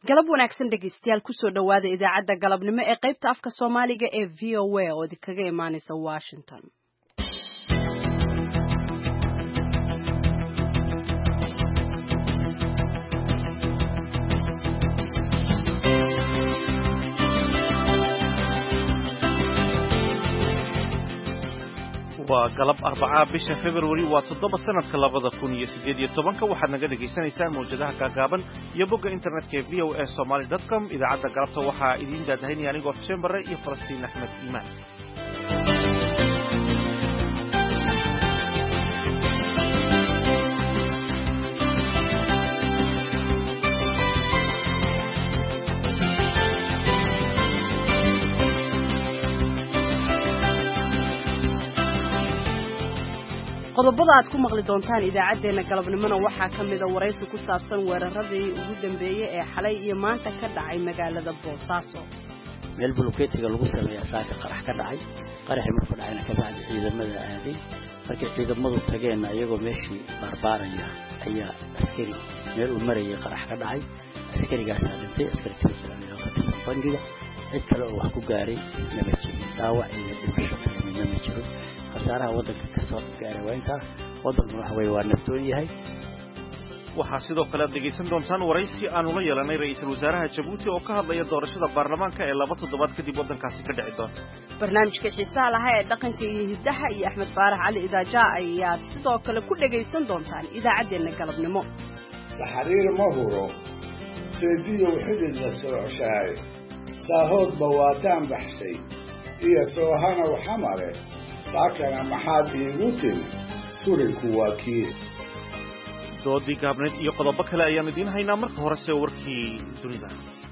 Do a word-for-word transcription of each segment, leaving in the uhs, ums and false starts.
galab wanaagsan dhegeystayaal kusoo dhawaada idaacadda galabnimo ee qaybta afka Soomaaliga ee V O A oo idinkaga imaanaysa Washington. waa galab arbacada bisha February waa toddoba sanadka labada kun iyo siddeed iyo tobanka waxaad naga dhageysanaysaan mowjadaha gaagaaban iyo bogga internetka ee v o a somali dot com idaacadda galabta waxaa idin daadahaynaya anigoo Xuseen Barre iyo Falastiin Axmed Iimaan. qodobada aad ku maqli doontaan idaacadeena galabnimona waxaa kamid ah waraysi ku saabsan weeraradii ugu dambeeyay ee xalay iyo maanta ka dhacay magaalada Boosaaso. meel bulkeetiga lagu sameeyaa saaka qarax ka dhacay qaraxii markuu dhacayna ka bacdi ciidamada aaday markii ciidamadu tageen ayagoo meeshii barbaaraya ayaa askari meel uu marayay qarax ka dhacay askarigaas dhintay askari tirada ka tirsan bangiga cid kale oo wax ku gaaray lama jirin dhaawac iyo dhimasho midna ma jiro khasaaraha wadanka ka soo gaaray waa inta wadanku wax weey waa naftoon yahay. waxaa sidoo kale dhegeysan doontaan waraysi aanu la yeelanay ra'iisul wasaaraha Djibouti oo ka hadlaya doorashada baarlamaanka ee laba toddobaad kadib wadankaasi ka dhici doonta. barnaamijka xiisaha lahaa ee dhaqanka iyo hidaha iyo Axmed Faarax Cali Idaaja ayaa sidoo kale ku dhageysan doontaan idaacadeena galabnimo. saxariir ma huro seediyo xidid la soo cushaay saahood bawaataan baxshay iyo soohana waxamare saakana maxaad iigu timi turinku waa kii doodii gaabneed iyo qodobo kale ayaan idiin haynaa marka horese warkii dunida.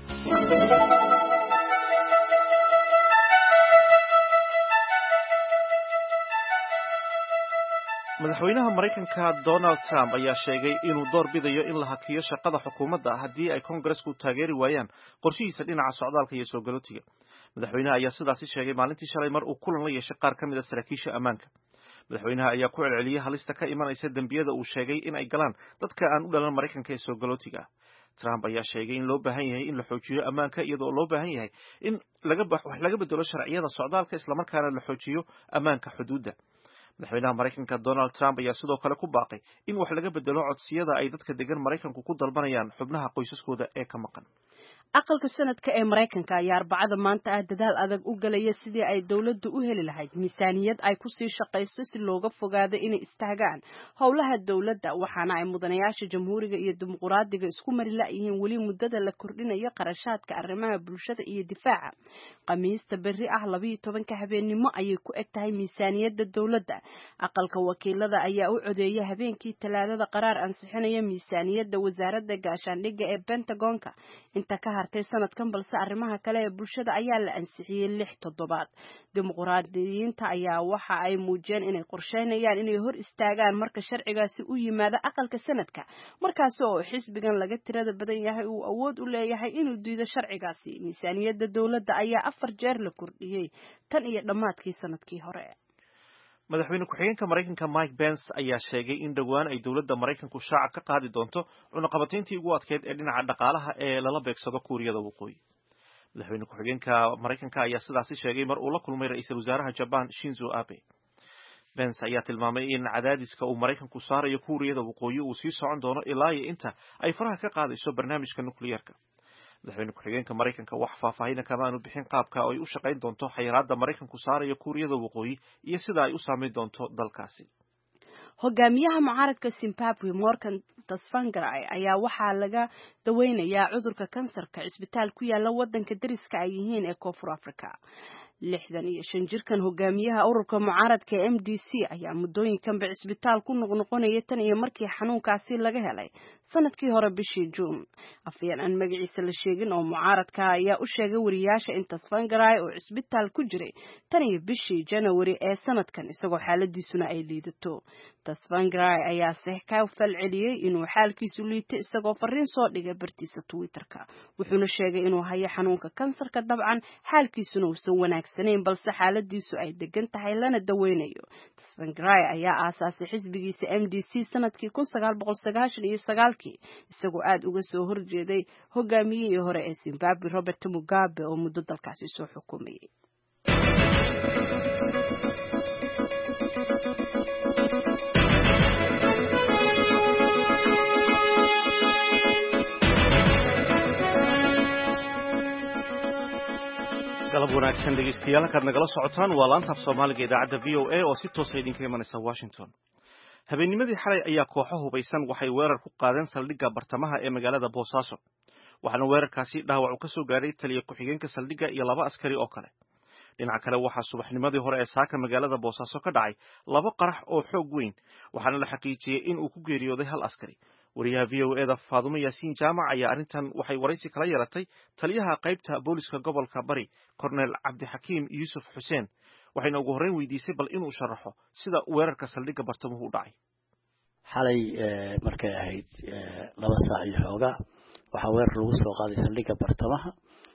madaxweynaha Mareykanka Donald Trump ayaa sheegay inuu door bidayo in la hakiyo shaqada xukuumadda haddii ay Congressku taageeri waayaan qorshihiisa dhinaca socdaalka iyo soo galootiga. madaxweynaha ayaa sidaas sheegay maalintii shalay mar uu kulan la yeeshay qaar kamid ah saraakiisha ammaanka. madaxweynaha ayaa ku celceliyay halista ka imanaysa dambiyada uu sheegay in ay galaan dadka aan u dhalan Mareykanka ee soo galootiga. Trump ayaa sheegay in loo baahan yahay in la xoojiyo ammaanka iyadoo loo baahan yahay in laga wax laga bedelo sharciyada socdaalka isla markaana la xoojiyo ammaanka xuduudda. madaxweynaha Mareykanka Donald Trump ayaa sidoo kale ku baaqay in wax laga bedelo codsiyada ay dadka degan Mareykanku ku dalbanayaan xubnaha qoysaskooda ee ka maqan. aqalka sanadka ee Mareykanka ayaa arbacada maanta ah dadaal adag u galaya sidii ay dawladdu u heli lahayd miisaaniyad ay ku sii shaqeyso si looga fogaado inay istaagaan howlaha dawladda waxaana ay mudanayaasha jamhuuriga iyo dimuqraadiga isku mari la'yihiin weli muddada la kordhinayo qarashaadka arrimaha bulshada iyo difaaca. Khamiista berri ah laba iyo tobanka habeenimo ayay ku eg tahay miisaaniyadda dawladda. aqalka wakiilada ayaa u codeeyay habeenkii Talaadada qaraar ansixinaya miisaaniyadda wasaaradda gaashaandhigga ee Pentagonka inta ka hartay sanadkan balse arrimaha kale ee bulshada ayaa la ansixiyay lix toddobaad. dimuqraadiyiinta ayaa waxa ay muujiyeen inay qorsheynayaan inay hor istaagaan marka sharcigaasi u yimaado aqalka sanadka markaas oo xisbigan laga tirada badan yahay uu awood u leeyahay inuu diido sharcigaasi. miisaaniyadda dawladda ayaa afar jeer la kordhiyay tan iyo dhamaadkii sanadkii hore. madaxweyne ku-xigeenka Mareykanka Mike Pence ayaa sheegay in dhawaan ay dawladda Mareykanku shaaca ka qaadi doonto cunaqabatayntii ugu adkeyd ee dhinaca dhaqaalaha ee lala beegsado Kuuriyada Waqooyi. madaxweyne ku-xigeenka Mareykanka ayaa sidaas sheegay mar uu la kulmay ra'iisul wasaaraha Japan Shinzo Abe. Pence ayaa tilmaamay in cadaadiska uu Mareykanku saarayo Kuuriyada Waqooyi uu sii socon doono ilaa iyo inta ay faraha ka qaadayso barnaamijka nukliyeerka. madaxweyne ku-xigeenka Mareykanka wax faahfaahin kama aanu bixin qaabka ay u shaqayn doonto xayiraadda Mareykanku saarayo Kuuriyada Waqooyi iyo sida ay u saameyn doonto dalkaasi. hogaamiyaha mucaaradka Zimbabwe Morgan Tsvangirai ayaa waxaa laga daweynayaa cudurka kansarka cisbitaal ku yaala wadanka dariska ay yihiin ee Koonfur Afrika. lixdan iyo shan jirkan hogaamiyaha ururka mucaaradka M D C ayaa muddooyinkan cisbitaal ku noqnoqonaya tan iyo markii xanuunkaasi laga helay sanadkii hore bishii June. afyeen aan magaciisa la sheegin oo mucaaradka ayaa u sheegay wariyaasha in Tsvangirai oo cisbitaal ku jiray tan iyo bishii January ee sanadkan isagoo xaaladiisuna ay liidato. Tsvangirai ayaa si ka falceliyay inuu xaalkiisu liito isagoo fariin soo dhigay bartiisa Twitterka. wuxuuna sheegay inuu hayo xanuunka kansarka dabcan xaalkiisuna uusan wanaagsaneyn balse xaaladiisu ay degan tahay lana daweynayo. Tsvangirai ayaa aasaasay xisbigiisa M D C sanadkii kun sagaal boqol sagaashan iyo sagaal dalkii isagoo aad uga soo horjeeday hogaamiyihii hore ee Zimbabwe Robert Mugabe oo muddo dalkaasi soo xukumayay. galab wanaagsan dhegeystayaal halkaad nagala socotaan waa laanta af Soomaaliga idaacadda V O A oo si toos ah idinka imanaysa Washington. Habeennimadii xalay ayaa kooxo hubeysan waxay weerar ku qaadeen saldhigga bartamaha ee magaalada Boosaaso. Waxaana weerarkaasi dhaawac ka soo gaaray taliye ku-xigeenka saldhigga iyo laba askari oo kale. dhinaca kale waxaa subaxnimadii hore ee saaka magaalada Boosaaso ka dhacay laba qarax oo xoog weyn waxaana la xaqiijiyay in uu ku geeriyooday hal askari. wariyaha V O A da Faadumo Yaasiin Jaamac ayaa arrintan waxay waraysi kala yeelatay taliyaha qaybta booliska gobolka Bari Cornel Cabdixakiim Yuusuf Xuseen waxayna ugu horreyn weydiisay bal inuu sharaxo sida weerarka saldhigga bartamuhu u dhacay. xalay markay ahayd laba saac iyo xoogaa waxaa weerar lagu soo qaaday saldhigga bartamaha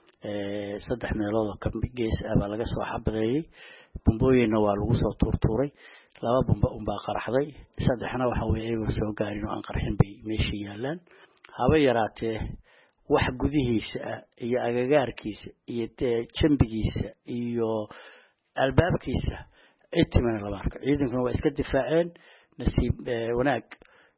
saddex meelood oo ka gees ah baa laga soo xabadeeyay bumbooyinna waa lagu soo tuurtuuray laba bumba unbaa qaraxday saddexna waxa weeye ay soo gaarin oo aan qarxin bay meeshii yaalaan haba yaraatee wax gudihiisa iyo agagaarkiisa iyo jambigiisa iyo albaabkiisa intimana lama arko ciidankuna waa iska difaaceen nasiib wanaag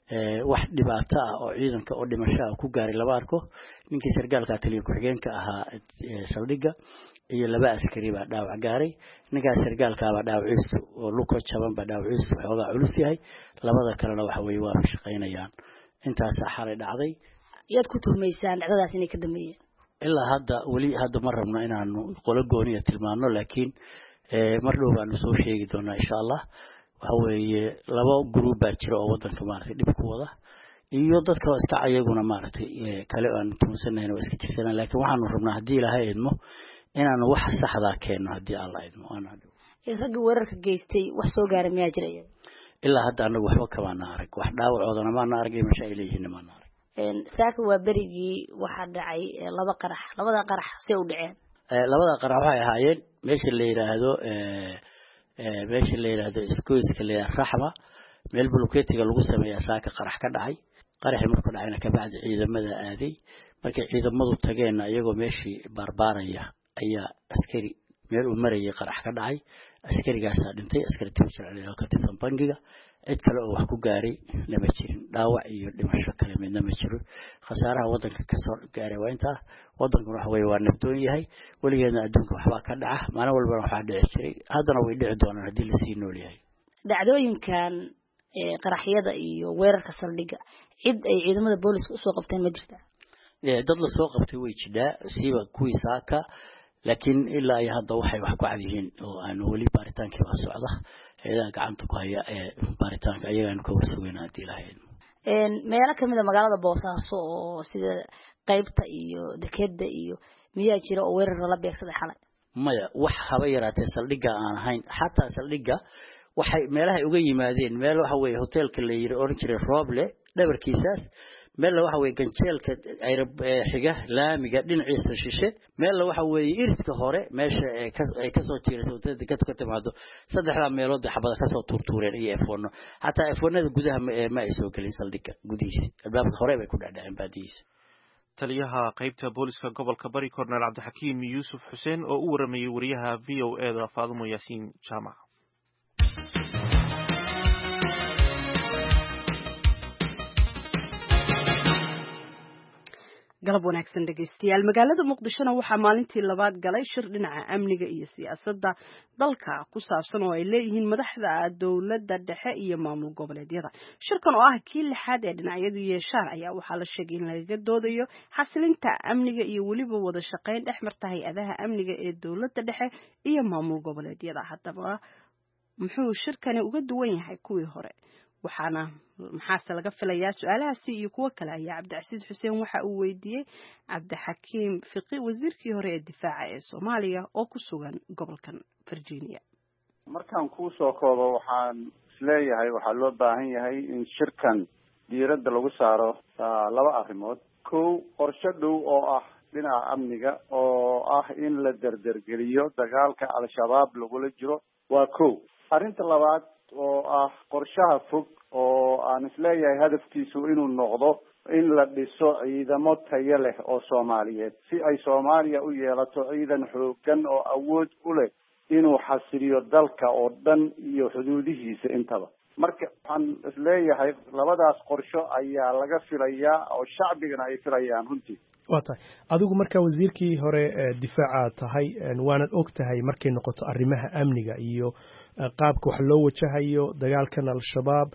wax dhibaato ah oo ciidanka oo dhimasho ku gaaray laba arko ninkii sargaalka taliye ku-xigeenka ahaa saldhigga iyo laba askari baa dhaawac gaaray ninkaas sargaalka baa dhaawaciisu oo luko jaban baa dhaawaciisu xoogaa culus yahay labada kalena waxa weeye waa shaqaynayaan intaas xalay dhacday yaad ku tuhmaysaan dhacdadaas inay ka dambeeyeen ilaa hadda wali hadda ma rabno inaanu qolo gooniya tilmaano laakiin mar dhow baanu soo sheegi doonaa insha Allah waxa weeye laba group baa jira oo wadanka maartay dib ku wada iyo dadka oo iska ayaguna maartay kale aan tuunsanayn oo iska jirsan laakiin waxaanu rabnaa hadii Ilaahay idmo inaanu wax saxda keeno hadii Allah idmo ana ee rag weerarka geystay wax soo gaaray miyaa jiray ilaa hadda anagu waxba kama arag wax dhaawacoodana ma arag ee meesha ay leeyihiin ma arag een saaka waa berigii waxa dhacay laba qarax labada qarax si u dhaceen ee labada qarax waxay ahaayeen meesha la yiraahdo ee ee meesha la yiraahdo iskooyska la raxma meel bulkeetiga lagu sameeyaa saaka qarax ka dhacay qarax markuu dhacayna ka bacdi ciidamada aaday markay ciidamadu tageen ayagoo meeshii barbaaraya ayaa askari meel uu marayay qarax ka dhacay askarigaas dhintay askari tirjacay ka tirsan bangiga cid kale oo wax ku gaaray lama jirin dhaawac iyo dhimasho kale midna ma jiro khasaaraha wadanka ka soo gaaray waa inta wadanku wax weey waa nabdoon yahay waligeedna adduunka waxba ka dhaca maalin walba waxa dhici jiray haddana way dhici doonaan hadii la sii nool yahay dhacdooyinkan ee qaraxyada iyo weerarka saldhigga cid ay ciidamada booliska u soo qabteen ma jirtaa ee dad la soo qabtay way jiraa siiba kuwii saaka laakiin ilaa ay hadda waxay wax ku cadyihiin oo aan wali baaritaanka waa socda heedaha gacanta ku haya ee baaritaanka ayagaan ka warsugeynaa hadii Ilaahay een meelo kamid ah magaalada Boosaaso oo sida qaybta iyo dekedda iyo miyaa jira oo weerar la beegsaday xalay maya wax haba yaraatee saldhigga aan ahayn xataa saldhigga waxay meelaha uga yimaadeen meel waxa weeye hotelka la yiri oran jiray Roble dhabarkiisaas meel waxa weeye ganjeelka ay xiga laamiga dhinaciisa shishe meel waxa weeye iridka hore meesha ay ka soo tiirayso wadada ka ka timaado saddexda meelood xabada ka soo tuurtuureen iyo efono hatta efonada gudaha ma ay soo galin saldhigga gudihiisa albaabka hore bay ku dhaceen baadiisa taliyaha qaybta booliska gobolka Bari Cornel Cabdixakiim Yuusuf Xuseen oo u waramayay wariyaha V O A da Faadumo Yaasiin Jaamac. galab wanaagsan dhageystayaal magaalada muqdishona waxaa maalintii labaad galay shir dhinaca amniga iyo siyaasadda dalka ku saabsan oo ay leeyihiin madaxda dowladda dhexe iyo maamul goboleedyada shirkan oo ah kii lixaad ee dhinacyadu yeeshaan ayaa waxaa la sheegay in laga doodayo xasilinta amniga iyo weliba wada shaqayn dhex marta hay-adaha amniga ee dowladda dhexe iyo maamul goboleedyada haddaba muxuu shirkani uga duwan yahay kuwii hore waxaana maxaase laga filayaa su'aalahaasi iyo kuwa kale ayaa Cabdicasiis Xuseen waxa uu weydiiyay Cabdixakiim Fiqi wasiirkii hore ee difaaca ee Soomaaliya oo ku sugan gobolkan Virginia markaan ku soo koobo waxaan isleeyahay waxa loo baahan yahay in shirkan diiradda lagu saaro laba arrimood kow qorshe dhow oo ah dhinaca amniga oo ah in la dardargeliyo dagaalka al-shabaab lagula jiro waa kow arrinta labaad oo ah qorshaha fog oo aan isleeyahay hadafkiisu inuu noqdo in la dhiso ciidamo tayo leh oo soomaaliyeed si ay soomaaliya u yeelato ciidan xoogan oo awood u leh inuu xasiliyo dalka oo dhan iyo xuduudihiisa intaba. marka waxaan isleeyahay labadaas qorsho ayaa laga filayaa oo shacbigana ay filayaan runtii. waa tahay adigu markaa wasiirkii hore difaaca tahay waanad og tahay markay noqoto arrimaha amniga iyo qaabka wax loo wajahayo dagaalkan al-shabaab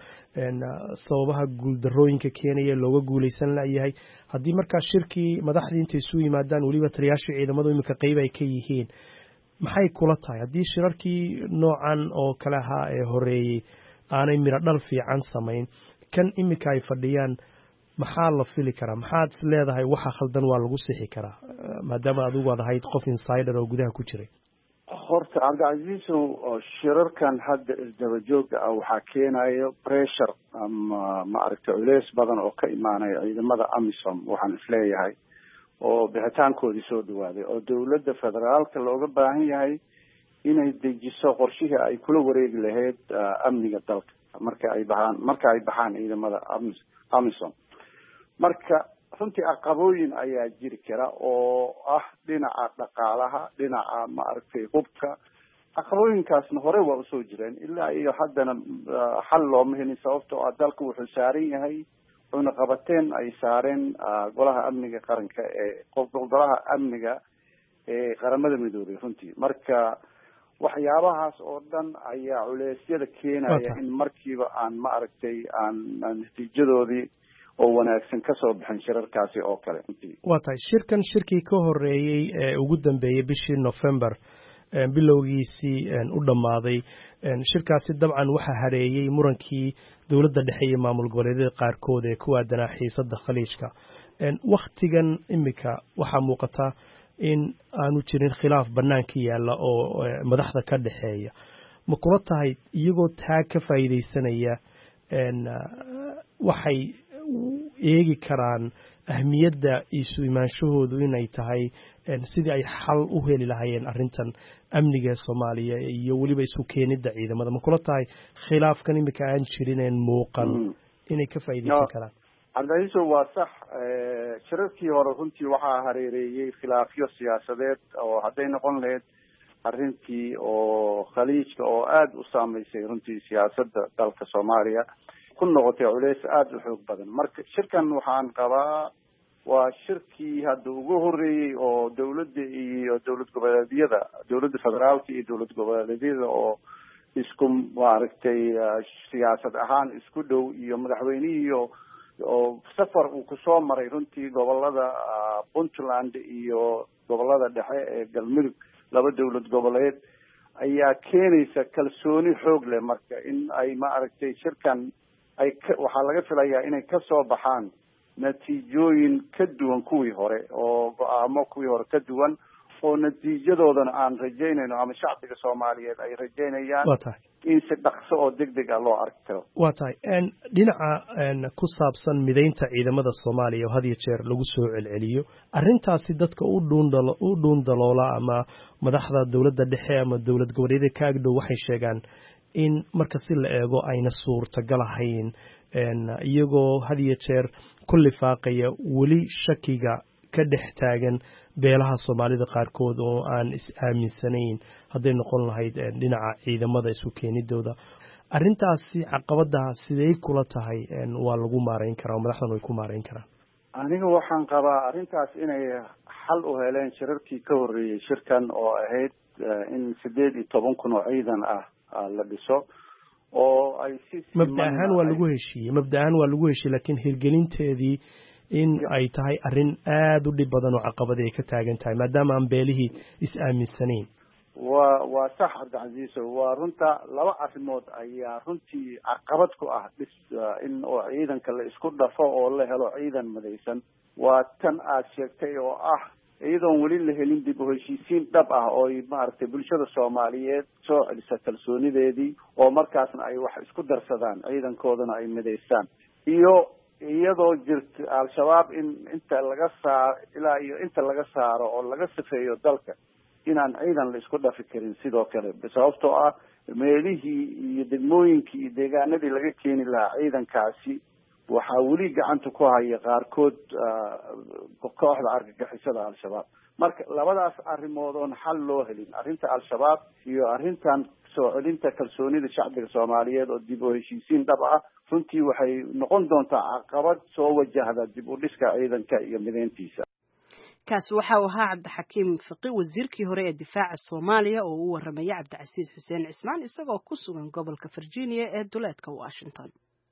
sababaha guuldarooyinka keenaya looga guulaysan layahay haddii markaa shirkii madaxdii intay isu yimaadaan weliba taliyaashii ciidamadu iminka qayb ay ka yihiin maxay kula tahay haddii shirarkii noocan oo kale ahaa ee horeeyey aanay midho dhal fiican samayn kan iminka ay fadhiyaan maxaa la fili karaa maxaad is leedahay waxa khaldan waa lagu sixi karaa maadaama adigu aad ahayd qof insider oo gudaha ku jiray. horta cabdicasiisow shirarkan hadda isdaba jooga ah waxaa keenayo pressure ama maaragtay culeys badan oo ka imaanaya ciidamada amisom waxaan isleeyahay oo bixitaankoodii soo dhawaaday oo dawladda federaalka looga baahan yahay inay dejiso qorshihii ay kula wareegi lahayd amniga dalka marka ay baxaan marka ay baxaan ciidamada amisom. marka runtii caqabooyin ayaa jiri kara oo ah dhinaca dhaqaalaha dhinaca maaragtay hubka caqabooyinkaasna hore waa usoo jireen ilaa iyo haddana xal looma helin sababtoo ah dalka wuxuu saaran yahay cunaqabateen ay saareen golaha amniga qaranka ee golaha amniga ee qaramada midoobay runtii. marka waxyaabahaas oo dhan ayaa culeysyada keenaya in markiiba aan maaragtay aan natiijadoodii oo wanaagsan ka soo bixin shirarkaasi oo kale. waa tahay shirkan shirkii ka horeeyey ee ugu dambeeyey bishii November bilowgiisii u dhammaaday shirkaasi dabcan waxaa hareeyey murankii dowladda dhexe iyo maamul goboleedyada qaarkood ee ku aadanaa xiisadda khaliijka. wakhtigan imika waxaa muuqata in aanu jirin khilaaf bannaanka yaalla oo madaxda ka dhexeeya ma kula tahay iyagoo taa ka faa'iidaysanaya waxay eegi karaan ahmiyadda isu imaanshahoodu inay tahay sidii ay xal u heli lahaayeen arrintan amniga ee Soomaaliya iyo weliba isku keenidda ciidamada ma kula tahay khilaafkan imika aan jirineen muuqan inay ka faa'iidaysan karaan. cabdicasiisow waa sax shirarkii hore runtii waxaa hareereeyey khilaafyo siyaasadeed oo hadday noqon lahayd arrintii oo khaliijka oo aada u saameysay runtii siyaasadda dalka Soomaaliya ku noqotay culeys aada u xoog badan. marka shirkan waxaan qabaa waa shirkii hadda ugu horeeyey oo dawladda iyo dowlad goboleedyada dowladda federaalka iyo dowlad goboleedyada oo isku maaragtay siyaasad ahaan isku dhow iyo madaxweynihii oo safar uu kusoo maray runtii gobolada Puntland iyo gobolada dhexe ee galmudug laba dowlad goboleed ayaa keenaysa kalsooni xoog leh marka in ay maaragtay shirkan ay waxaa laga filayaa inay ka soo baxaan natiijooyin ka duwan kuwii hore oo go-aamo kuwii hore ka duwan oo natiijadoodana aan rajaynayno ama shacbiga Soomaaliyeed ay rajaynayaan in si dhaqso oo degdeg ah loo arki karo. waa tahay dhinaca ku saabsan mideynta ciidamada Soomaaliya oo had iyo jeer lagu soo celceliyo arrintaasi dadka u dhuundalo u dhuundaloola ama madaxda dowladda dhexe ama dowlad goboleedyada ka agdhow waxay sheegaan in marka si la eego ayna suurtagal ahayn iyagoo had iyo jeer ku lifaaqaya weli shakiga ka dhex taagan beelaha Soomaalida qaarkood oo aan is aaminsanayn hadday noqon lahayd dhinaca ciidamada isku keenidooda arrintaasi caqabada sidee kula tahay waa lagu maareyn karaa madaxdan way ku maareyn karaan. aniga waxaan qabaa arrintaas inay xal u heleen shirarkii ka horeeyey shirkan oo ahayd in sideed iyo toban kun oo ciidan ah la dhiso oo ay si mabda ahaan waa lagu heshiiyey mabda ahaan waa lagu heshiiyey laakiin hirgelinteedii in ay tahay arrin aada u dhib badan oo caqabada ay ka taagan tahay maadaama aan beelihii is aaminsanayn. waa waa sax cabdicasiisow waa runta laba arrimood ayaa runtii caqabad ku ah dhis in oo ciidanka la isku dhafo oo la helo ciidan midaysan waa tan aad sheegtay oo ah iyadoon weli la helin dib u heshiisiin dhab ah oo maaragtay bulshada Soomaaliyeed soo celisa kalsoonideedii oo markaasna ay wax isku darsadaan ciidankoodana ay midaysaan iyo iyadoo jirta al-shabaab in inta laga saaro ilaa iyo inta laga saaro oo laga safeeyo dalka inaan ciidan la isku dhafi karin sidoo kale sababtoo ah meelihii iyo degmooyinkii iyo deegaanadii laga keeni lahaa ciidankaasi waxaa weli gacanta ku haya qaarkood kooxda argagixisada al-shabaab. marka labadaas arrimood oon xal loo helin, arrinta al-shabaab iyo arrintan soo celinta kalsoonida shacbiga Soomaaliyeed oo dib u heshiisiin dhab ah, runtii waxay noqon doontaa caqabad soo wajahda dib u dhiska ciidanka iyo mideyntiisa. kaasi waxa uu ahaa Cabdixakiim Fiqi, wasiirkii hore ee difaaca Soomaaliya oo uu waramay Cabdicasiis Xuseen Cismaan isagoo ku sugan gobolka Virginia ee duleedka Washington.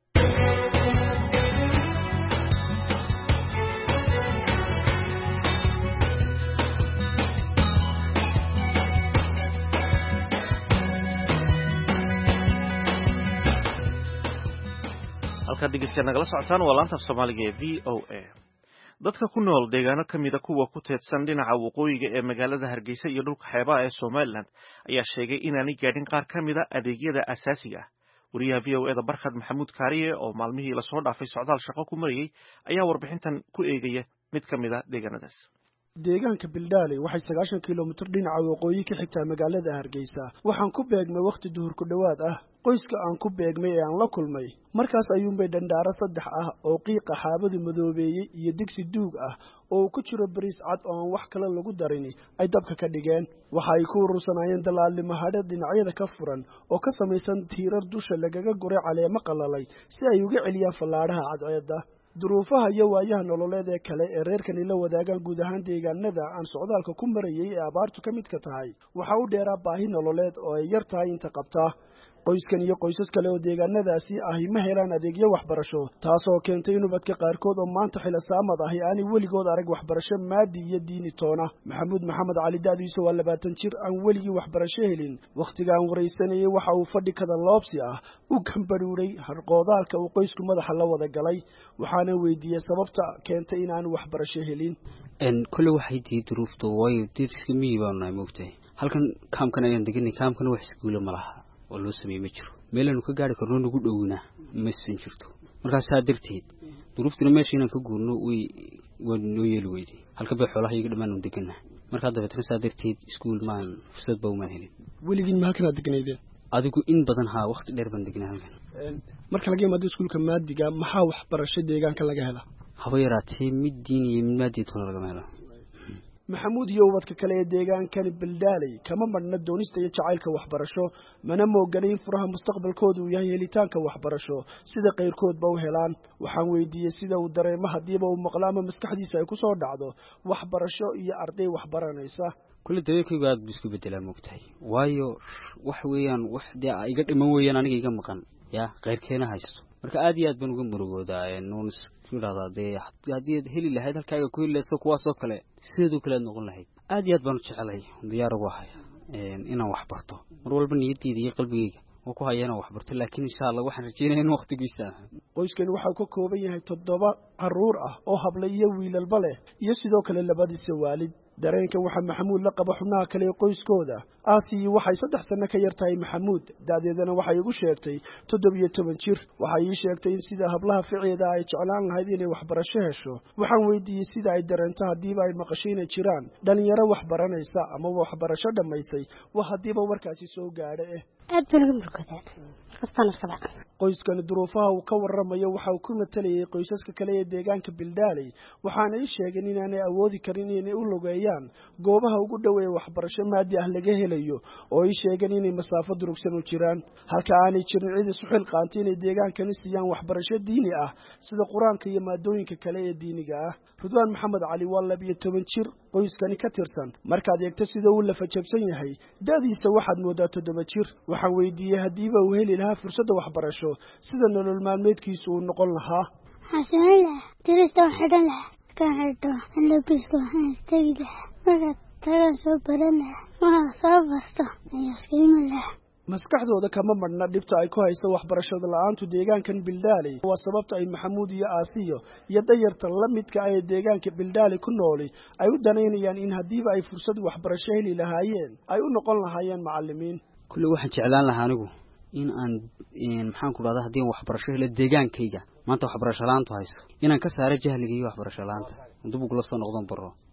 halka dhegeystayaal nagala socotaan waa laanta Soomaaliga ee V O A. dadka ku nool deegaano kamid ah kuwa ku teedsan dhinaca waqooyiga ee magaalada Hargeysa iyo dhulka xeebaha ee Soomaaliland ayaa sheegay inaanay gaadhin qaar kamid ah adeegyada aasaasiga ah. wariyaha V O A da Barkhad Maxamuud Kaariye oo maalmihii la soo dhaafay socdaal shaqo ku marayay ayaa warbixintan ku eegaya mid kamid ah deegaanadaas. deegaanka Bildaale waxay sagaashan kiiloomitir dhinaca waqooyi ka xigtaa magaalada Hargeysa. waxaan ku beegmay waqti duhur ku dhawaad ah. qoyska aan ku beegmay ee aan la kulmay markaas ayuunbay dhandhaaro saddex ah oo qiiqa xaabadu madoobeeyey iyo digsi duug ah oo ku jiro bariis cad oo aan wax kale lagu darin ay dabka ka dhigeen. waxa ay ku urursanaayeen dalaalnimahadhe dhinacyada ka furan oo ka samaysan tiirar dusha lagaga guray caleemo qalalay si ay uga celiyaan fallaadhaha cadceedda. duruufaha iyo waayaha nololeed ee kale ee reerkani la wadaagaan guud ahaan deegaanada aan socdaalka ku marayay ee abaartu ka midka tahay waxa u dheeraa baahi nololeed oo ay yar tahay inta qabtaa. qoyskan iyo qoysas kale oo deegaanadaasi ahi ma helaan adeegyo waxbarasho, taasoo keentay in ubadka qaarkood oo maanta xilasaamad ahi aanay weligood arag waxbarasho maadi iyo diini toona. maxamuud maxamed cali da'diisu waa labaatan jir aan weligii waxbarasho helin. wakhtigaan waraysanayay waxa uu fadhi kada loobsi ah u gambadhuuray harqoodaalka uu qoysku madaxa la wada galay, waxaana weydiiyey sababta keentay inaanu waxbarasho helin. kule waxay tii duruuftu waayo diirska miyi baanu nahay moogtahay. halkan kaamkan ayaan deganay, kaamkana wax iskuulo ma laha oo loo sameeyay ma jiro. meelaanu ka gaari karno nagu dhowna ma san jirto. markaas saa darteed duruuftuna meesha inaan ka guurno way waan noo yeeli weyday. halka bay xoolaha iga dhamaan u deganaa. markaa dabeetana saa darteed iskuul maan fursad baa uma helin. weligiin ma halkan aad degnaydeen? adigu in badan haa waqti dheer baan degnaa halkan. marka laga yimaado iskuulka maadiga maxaa waxbarasho deegaanka laga helaa? haba yaraatee mid diin iyo mid maadi toona lagama helo. maxamuud iyo ubadka kale ee deegaankani Bildaale kama marna doonista iyo jacaylka waxbarasho, mana moogana in furaha mustaqbalkoodu uu yahay helitaanka waxbarasho sida qayrkoodba u helaan. waxaan weydiiyey sida uu dareemo hadiiba uu maqlo ama maskaxdiisa ay ku soo dhacdo waxbarasho iyo arday waxbaranaysa. kule dabeekaygu aad buu isku bedelaa moogtahay, waayo wax weeyaan wax dee iga dhiman weeyaan aniga iga maqan yaa qayrkeena haysto. marka aad iyo aad baan uga murugoodaa nuunis kudhahdaa dee haddii aad heli lahayd halkaaga ku heli lahayd kuwaasoo kale sidoo kale aad noqon lahayd. aad iyo aad baan u jecelay diyaar ugu ahay inaan wax barto. mar walba niyadeyda iyo qalbigayga oo ku haya inaan wax barto, laakiin insha Allah waxaan rajeynayaa in waqtigiisa. qoyskan waxa ka kooban yahay toddoba caruur ah oo habla iyo wiilalba leh iyo sidoo kale labadiisa waalid. dareenkan waxa maxamuud la qaba xubnaha kale ee qoyskooda. aasi waxay saddex sano ka yar tahay maxamuud, daadeedana waxay igu sheegtay toddobiyo toban jir. waxay ii sheegtay in sida hablaha ficiida ay jeclaan lahayd inay waxbarasho hesho. waxaan weydiiyey sida ay dareento hadiiba ay maqashay inay jiraan dhalinyaro waxbaranaysa ama waxbarasho dhammaysay, waa hadiiba warkaasi soo gaadha eh aad baan uga murugoodaa kastaan arkada. qoyskan duruufaha uu ka warramayo waxa uu ku matalayay qoysaska kale ee deegaanka Bildaale, waxaana ay sheegeen inaanay awoodi karin inay u logeeyaan goobaha ugu dhow ee waxbarasho maadi ah laga helayo, oo ay sheegeen inay masaafo durugsan u jiraan. halka aanay jirin cid isu xilqaantay inay deegaankani siiyaan waxbarasho diini ah sida quraanka iyo maadooyinka kale ee diiniga ah. Ridwaan Maxamed Cali waa labiyo toban jir, qoyskani ka tirsan. markaad eegto sida uu la fajabsan yahay da'diisa waxaad moodaa toddoba jir. waxaan weydiiyey hadiiba uu heli lahaa fursadda waxbarasho sida nolol maalmeedkiisu uu noqon lahaa. xasanila dirista xidhan lahaa kan xidho labiska istagida marka tagan soo baran lahaa soo barto iyo qiimo leh. maskaxdooda kama marna dhibta ay ku hayso waxbarashada la'aantu deegaankan Bildaale. waa sababta ay maxamuud iyo aasiyo iyo dayarta la midka ay deegaanka Bildaale ku nooli ay u danaynayaan in hadiiba ay fursad waxbarasho heli lahaayeen ay u noqon lahaayeen macallimiin. kule waxaan jeclaan lahaa anigu in aan maxaan ku dhahdaa haddii aan waxbarasho helo deegaankayga maanta waxbarasho la'aantu hayso inaan ka saaro jahliga iyo waxbarasho la'aanta dib ugu la soo noqdon baro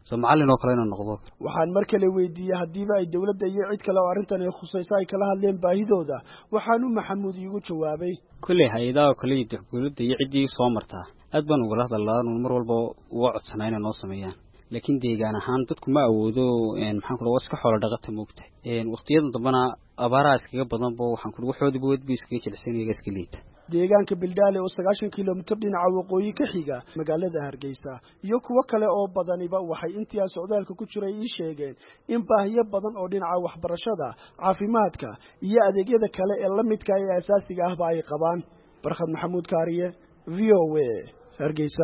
soo macallin oo kale inuu noqdo. waxaan mar kale weydiiyay hadiiba ay dawladda iyo cid kale oo arrintan ay khusayso ay kala hadleen baahidooda waxaanu Maxamuud igu jawaabay kulli hay'adaha kale iyo dawladda iyo cidii soo martaa aad baan uga hadalaa mar walba uga codsanaa inay noo sameeyaan laakiin deegaan ahaan dadku ma awoodo een maxaan ku dhaw iska xoolo dhaqata moogta een waqtiyadan dambana abaaraha iskaga badan boo waxaan ku waxoodi bood bi iskaga jilicsanayay iska liita deegaanka Bildaale oo sagaashan kiiloomitir dhinaca waqooyi ka xiga magaalada Hargeysa iyo kuwa kale oo badaniba waxay intii socdaalka ku jiray ii sheegeen in baahiyo badan oo dhinaca waxbarashada caafimaadka iyo adeegyada kale ee la midka ah ee asaasiga ah ay qabaan Barkhad Maxamuud Kaariye V O A Hargeysa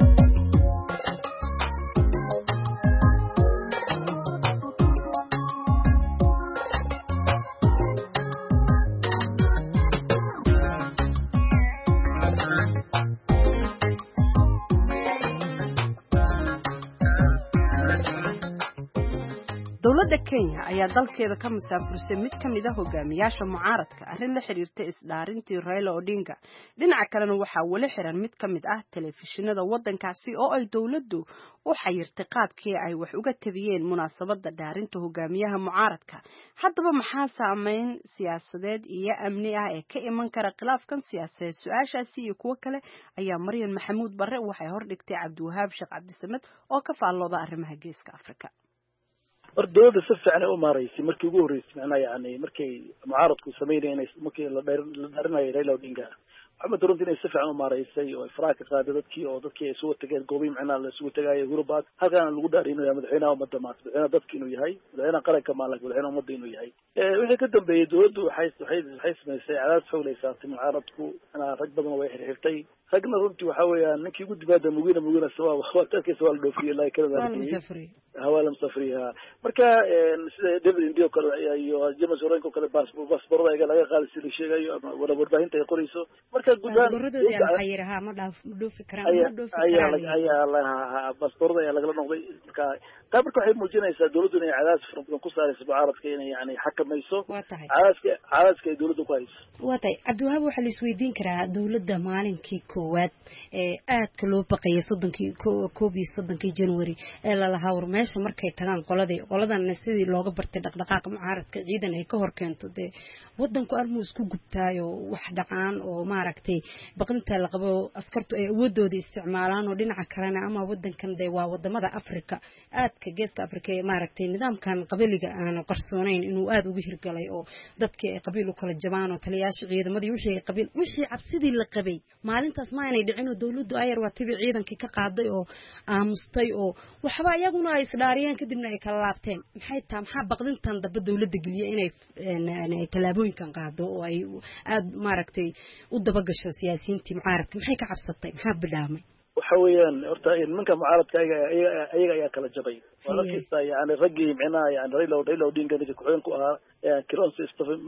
dawladda Kenya ayaa dalkeeda ka musaafursay mid kamid ah hogaamiyaasha mucaaradka arrin la xiriirtay isdhaarintii Raila Odinga dhinaca kalena waxa wali xiran mid kamid ah telefishinada wadankaasi oo ay dawladdu u xayirtay qaabkii ay wax uga tabiyeen munaasabada dhaarinta hogaamiyaha mucaaradka haddaba maxaa saameyn siyaasadeed iyo amni ah ee ka iman kara khilaafkan siyaasadeed su'aashaasi iyo kuwa kale ayaa Maryan Maxamuud Barre waxay hor dhigtay Cabdiwahaab Sheekh Cabdisamed oo ka faallooda arrimaha Geeska Afrika dawladda si fiican u maareysay markii ugu horeysay macnaha yani markay mucaaradku sameeyeen markii la dhaarinayo Raila Odinga waxaa runtii inay si fiican u maareysay oo faraaka qaaday dadkii oo dadkii ay soo tageen goobi macnaha la soo tagay Europe halkaan lagu dhaarinayo madaxweynaha ummadda maas madaxweynaha dadkii inuu yahay madaxweynaha qaranka maalak madaxweynaha ummadda inuu yahay ee wixii ka dambeeyay dawladdu waxay waxay waxay sameysay cadaad xoolaysa mucaaradku ana rag badan way xirxirtay ragna runtii waxa weeyaan ninkii ugu dibada mugina mugina sabab waqtiga soo la dhoofiyay ilaa kala هوالم سفريها مركا سيدا ديفيد انديو كلا iyo James Orengo kala baasaboorada ay laga qaadi sidii sheegayo ama wada warbaahinta ay qorayso marka gudaan baasaboorada ay xayiraha ma dhaaf dhoofi karaan ma dhoofi karaan ayaa la baasaboorada ay laga noqday marka qaabka waxay muujinaysaa dawladdu inay cadaas farabadan ku saarayso mucaaradka inay yani xakamayso cadaadka cadaadka ay dawladdu ku hayso waatay Cabdiwahaab waxa la isweydiin karaa dawladda maalinkii koowaad ee aadka loo baqayay soddonkii koob iyo soddonkii January ee la lahaa meesha markay tagaan qoladii qoladan sidii looga bartay dhaqdhaqaaqa mucaaradka ciidan ay ka hor keento de wadanku armu isku gubtaayo wax dhaqaan oo maaragtay baqinta la qabo askartu ay awoodooda isticmaalaan oo dhinaca kalena ama wadankan de waa wadamada Afrika aadka Geeska Afrika ee maaragtay nidaamkan qabiliga aan qarsoonayn inuu aad ugu hirgalay oo dadkii ay qabiil u kala jabaan oo taliyaasha ciidamadii wixii qabiil wixii cabsidii la qabay maalintaas ma aanay dhicin oo dawladdu ayar waa tibi ciidankii ka qaaday oo aamustay oo waxba iyaguna ay isdhaariyeen kadibna ay kala laabteen maxay taa maxaa baqdintan daba dawladda geliyay inay inay talaabooyinkan qaado oo ay aad maaragtay u daba gasho siyaasiyiintii mucaaradka maxay ka cabsatay maxaa bilaamay waxa weeyaan horta nimanka mucaaradka ayaga ayaga ayaa kala jabay walaalkiisa yani ragii macnaha yani Raila Raila Odinga ninka ku xigeen ku ahaa Kilonzo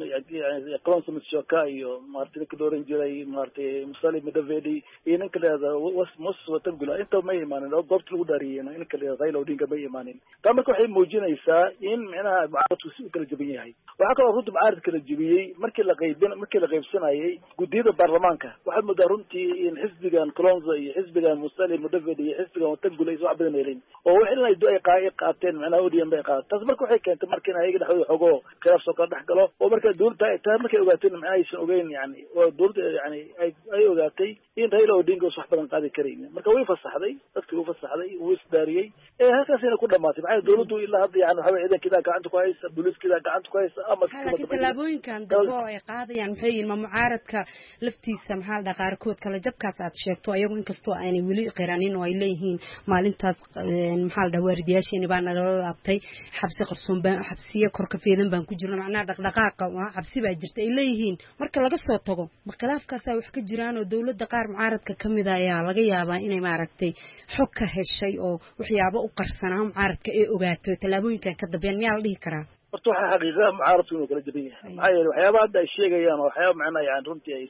yani Kilonzo Musyoka iyo Martin Kidoran jiray Martin Musalim Mudavadi iyo ninka leeda was mos watan gula inta ma imaanin oo goobta lagu dhaariyay ninka leeda Raila Odinga ma imaanin tamarka waxay muujinaysaa in macnaha mucaaradku si kala jaban yahay waxa kale runtii mucaaradka kala jabiyay markii la qaybin markii la qaybsanayay gudiyada baarlamaanka waxa muddo runtii in xisbigan Kilonzo iyo xisbigan Musalim Mudavadi iyo xisbigan watan gula isoo cabadan yeelin oo wixii ay duay qaay qaateen macnaha Odinga bay qaateen taas marka waxay keentay markii ay dhaxdo xogo khilaaf soo kala dhaxgalo oo marka dawladda ay tahay markay ogaateen ma aysan ogeyn yani oo dawladda yani ay ay ogaatay in Raila Odinga wax badan qaadi kareeyay marka way fasaxday dadkii uu fasaxday uu isdaariyay ee halkaas inay ku dhamaatay maxay dawladdu ilaa hadda yani waxa ciidan kida gacanta ku haysa booliiskida gacanta ku haysa ama talaabooyinkan dabo ay qaadayaan maxay yihiin ma mucaaradka laftiisa maxaa la qaarkood kala jabkaas aad sheegto ayagu inkastoo aanay weli qiraanin oo ay leeyihiin maalintaas maxaa la dhawaaridiyaasheen baa nagala laabtay xabsi qarsoon baan xabsiye kor ka feedan baan ku jirnaa macnaha dhaqdhaqaaqa waa xabsi baa jirta ay leeyihiin marka laga soo tago ma khilaafkaas ay wax ka jiraan oo dawladda qaar mucaaradka kamid ah ayaa laga yaabaa inay maaragtay xog ka heshay oo waxyaabo u qarsanaa mucaaradka ee ogaato talaabooyinkan ka dambeeyaan miyaa la dhihi karaa horta waxa xaqiiqada mucaaradku inuu kala jaban yahay maxaa yeelay waxyaabaha hadda ay sheegayaan oo waxyaabo macnaha yani runtii ay iska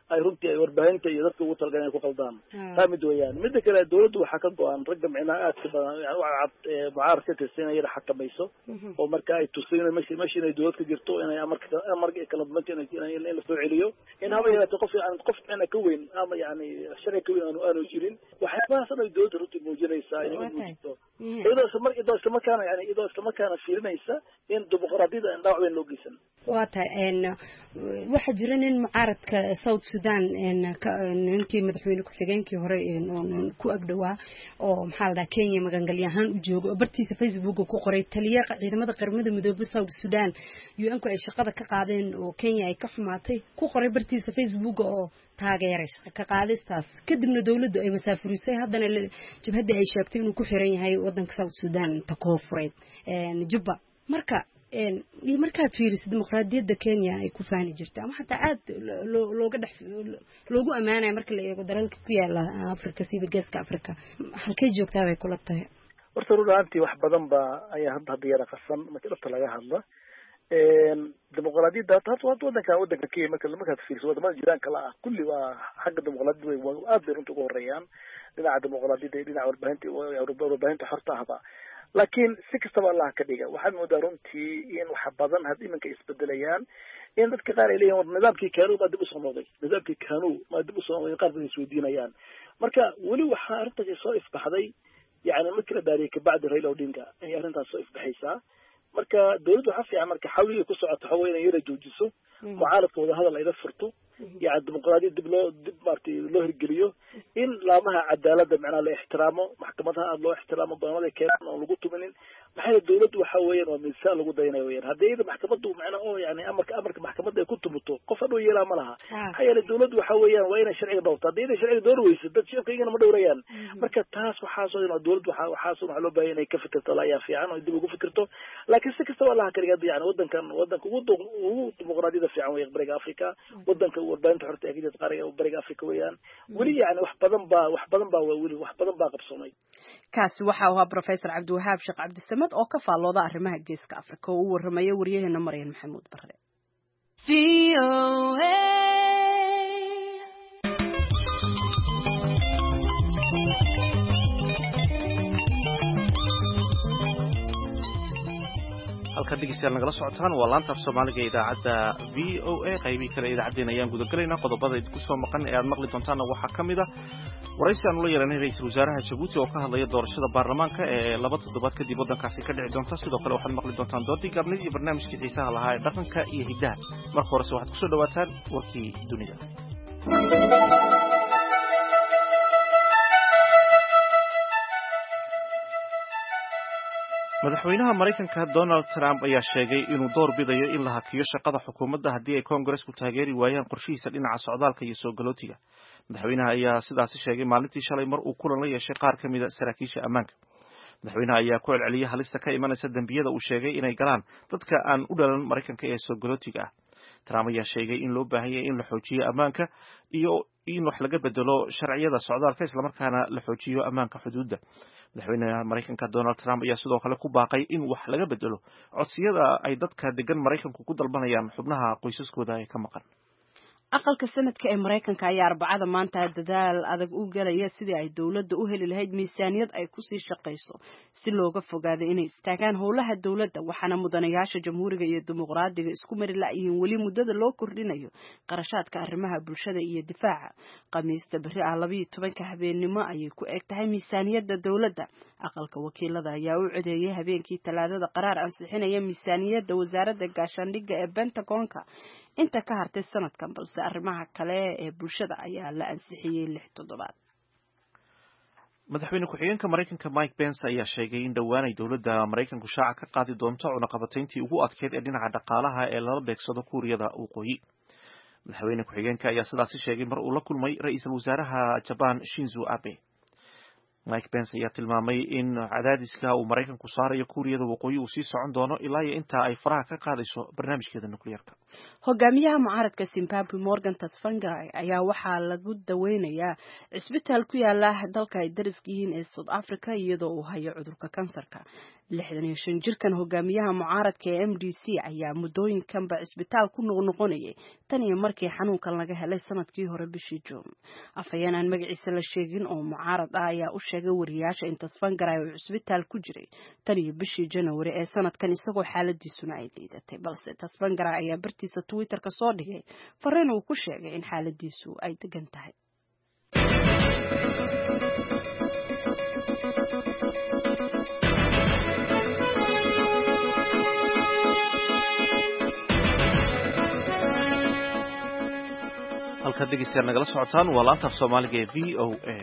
ay runtii ay warbaahinta iyo dadka ugu talagaleen ay ku qaldaan taa mid weeyaan midda kale dawladdu waxaa ka go-an ragga micnaha aadka badan yani cad mucaarad ka tirsan inay xakamayso oo marka ay tuseen meesha meesha inay dawlad ka jirto inay amarka amarka kala duwan inay in la soo celiyo in haba yaraatee qof aan qof ana ka weyn ama yani sharci ka weyn aanu aanu jirin waxyaabahaas ay dawladda runtii muujinaysaa inay muujiso iyadoo isla markaa iyadoo isla markaana yani iyadoo isla markaana fiirinaysa in dimuqraadiyada aan dhaawac weyn loo geysan waa tahay waxaa jira nin mucaaradka South Sudan ninkii madaxweyne ku-xigeenkii hore ku agdhawaa oo maxaa la dhahaa Kenya magangalyahan u joogo bartiisa Facebook ku qoray taliyaha ciidamada qaramada midoobay South Sudan U N ku ay shaqada ka qaadeen oo Kenya ay ka xumaatay ku qoray bartiisa Facebook oo taageeray ka qaadistaas kadibna dawladdu ay masaafurisay haddana jabhadda ay sheegtay inuu ku xiran yahay wadanka South Sudan ta koonfureed Juba marka iyo markaad fiirisid dimuqraadiyadda Kenya ay ku faani jirtay ama xataa aad looga dhex loogu amaanayo marka la eego dalalka ku yaala Afrika sida geeska Afrika halkay joogtaa bay kula tahay horta runtii wax badan ba ayaa hadda hadda yara qasan marka dhabta laga hadlo een dimuqraadiyadda taas waa wadanka wadanka Kenya marka markaad fiiriso wadamada jiraanka la ah kulli waa xagga dimuqraadiyadda way aad bay runtii ugu horeeyaan dhinaca dimuqraadiyadda dhinaca warbaahinta warbaahinta xorta ahba laakiin si kastaba Allah ka dhiga waxaan moodaa runtii in wax badan had iminka isbedelayaan in dadka qaar ay leeyihiin nidaamkii kaanu ma dib u soo noqday nidaamkii kaanu ma dib u soo noqday qaar bay isweydiinayaan marka wali waxa arrintaasi soo ifbaxday yani markii la daariyay ka bacdi Raila Odinga ay arrintaas soo ifbaxaysaa marka dawladdu waxa fiican marka xawliga ku socoto haweenay yara joojiso mucaaradka wada hadal ay furto يعني الديمقراطية دب لو دب مارتي لو هرجليو إن لامها عدالة معناها الاحترامه محكمتها الله احترامه ضمانه كلام أو لقطه منين محل الدولة وحويا ومثال لقطه يناويا هذا إذا محكمته معنا أو يعني أمرك أمرك محكمته كنت بتو قفلوا يلا ملها حيل الدولة وحويا وين الشرعي ضوطة هذا الشرعي دور ويسد شيء كيجينا مدوريان مركز تاس وحاسو إن الدولة وحاسو على بين كيف تطلع في عنه يدبوا فكرته لكن سكستوا الله كريجاد يعني ودن كان ودن ودن وديمقراطية في عنه يخبرك أفريقيا ودن warbaahinta xorta ee qariga bariga Afrika weeyaan wali yaani wax badan ba wax badan ba wali wax badan ba qabsoomay kaasi waxa uu ahaa Professor Cabdiwahaab Sheekh Cabdisamad oo ka faalooda arrimaha geeska Afrika oo uu warramay wariyaheena Maryan Maxamuud Barre V O A halka dhegeystayaal nagala socotaan waa laanta af Soomaaliga ee idaacadda V O A qaybi kale idaacadeena ayaan guda galaynaa qodobada idinku soo maqan ee aad maqli doontaan waxaa kamid ah waraysi aan ula yeelanay ra'iisul wasaaraha Djibouti oo ka hadlaya doorashada baarlamaanka ee laba toddobaad kadib wadankaasi ka dhici doonta sidoo kale waxaad maqli doontaan doodii gaabnid iyo barnaamijkii xiisaha lahaa ee dhaqanka iyo hiddaha marka hore waxaad ku soo dhawaataan warkii dunida madaxweynaha Mareykanka Donald Trump ayaa sheegay inuu door bidayo in la hakiyo shaqada xukuumadda haddii ay Congress-ku taageeri waayaan qorshihiisa dhinaca socdaalka iyo soo galootiga. Madaxweynaha ayaa sidaas sheegay maalintii shalay mar uu kulan la yeeshay qaar ka mid ah saraakiisha ammaanka. Madaxweynaha ayaa ku celceliyay halista ka imanaysa dambiyada uu sheegay inay galaan dadka aan u dhalan Mareykanka ee soo galootiga ah. Trump ayaa sheegay in loo baahan yahay in la xoojiyo ammaanka iyo in wax laga bedelo sharciyada socdaalka isla markaana la xoojiyo ammaanka xuduudda. madaxweynaha Mareykanka Donald Trump ayaa sidoo kale ku baaqay in wax laga bedelo codsiyada ay dadka degan Mareykanku ku dalbanayaan xubnaha qoysaskooda ee ka maqan. aqalka sanadka ee Mareykanka ayaa arbacada maanta dadaal adag u galaya sidii ay dawladda u heli lahayd miisaaniyad ay ku sii shaqeyso si looga fogaado inay istaagaan howlaha dawladda waxaana mudanayaasha jamhuuriga iyo dimuqraadiga isku mari la'yihiin weli muddada loo kordhinayo qarashaadka arrimaha bulshada iyo difaaca khamiista bari ah laba iyo tobanka habeenimo ayay ku eg tahay miisaaniyadda dawladda aqalka wakiilada ayaa u codeeyay habeenkii talaadada qaraar ansixinaya miisaaniyadda wasaaradda gaashaandhigga ee Pentagonka inta ka hartay sanadkan balse arrimaha kale ee bulshada ayaa la ansixiyay lix toddobaad. madaxweyne ku-xigeenka Mareykanka Mike Pence ayaa sheegay in dhawaan ay dawladda Mareykanku shaaca ka qaadi doonto cunaqabatayntii ugu adkeyd ee dhinaca dhaqaalaha ee lala beegsado Kuuriyada Waqooyi. madaxweyne ku-xigeenka ayaa sidaas sheegay mar uu la kulmay ra'iisul wasaaraha Japan Shinzo Abe. Mike Pence ayaa tilmaamay in cadaadiska uu Maraykanku saarayo Kuuriyada Waqooyi uu sii socon doono ilaa iyo inta ay faraha ka qaadayso barnaamijkeeda nukliyeerka. Hogaamiyaha mucaaradka Zimbabwe Morgan Tsvangirai ayaa waxaa lagu daweynayaa cisbitaal ku yaala dalka ay dariska yihiin ee South Africa iyadoo uu hayo cudurka kansarka. lixdan iyo shan jirkan hogaamiyaha mucaaradka ee M D C ayaa muddooyinkanba cisbitaal ku noqnoqonayay tan iyo markii xanuunkan laga helay sanadkii hore bishii Juun. Afhayeen aan magaciisa la sheegin oo mucaarad ah ayaa u sheegay wariyaasha in Tsvangirai uu cisbitaal ku jiray tan iyo bishii January ee sanadkan isagoo xaaladiisuna ay liidatay, balse Tsvangirai ayaa bartiisa Twitter-ka soo dhigay fariin uu ku sheegay in xaaladiisu ay degan tahay. halka dhegeystayaal nagala socotaan waa laanta Soomaaliga ee V O A.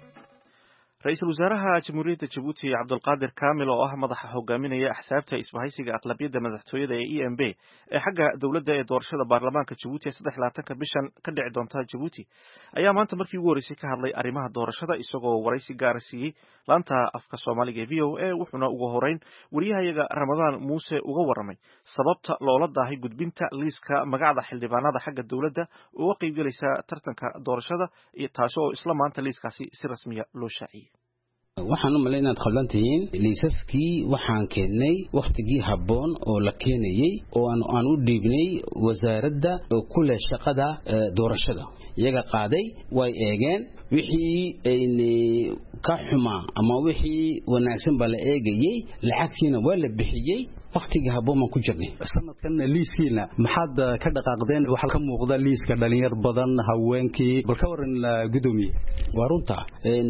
Ra'iisul Wasaaraha Jamhuuriyadda Djibouti Cabdulqaadir Kaamil oo ah madaxa hogaaminaya axsaabta isbahaysiga aqlabiyadda madaxtooyada ee E M B ee xagga dawladda ee doorashada baarlamaanka Djibouti ee saddex iyo labaatanka bishan ka dhici doonta Djibouti ayaa maanta markii ugu horeysay ka hadlay arrimaha doorashada isagoo waraysi gaar siiyay laanta afka Soomaaliga ee V O A wuxuuna ugu horeyn wariyahayaga Ramadaan Muuse uga waramay sababta loola daahay gudbinta liiska magacda xildhibaanada xagga dawladda oo qayb galaysa tartanka doorashada iyo taas oo isla maanta liiskaasi si rasmi ah loo shaaciyay. waxaan u maleynaa inaad khaldan tihiin liisaskii waxaan keennay wakhtigii habboon oo la keenayay oo aan aan u dhiibnay wasaaradda oo ku leh shaqada doorashada iyaga qaaday way eegeen wixii ay ka xumaa ama wixii wanaagsan baa la eegayay lacagtiina waa la bixiyay waqtigii habboon ku jirnay sanadkan liiskiina maxaad ka dhaqaaqdeen waxa ka muuqda liiska dhalinyar badan haweenkii bal ka waran gudoomiye waa runta in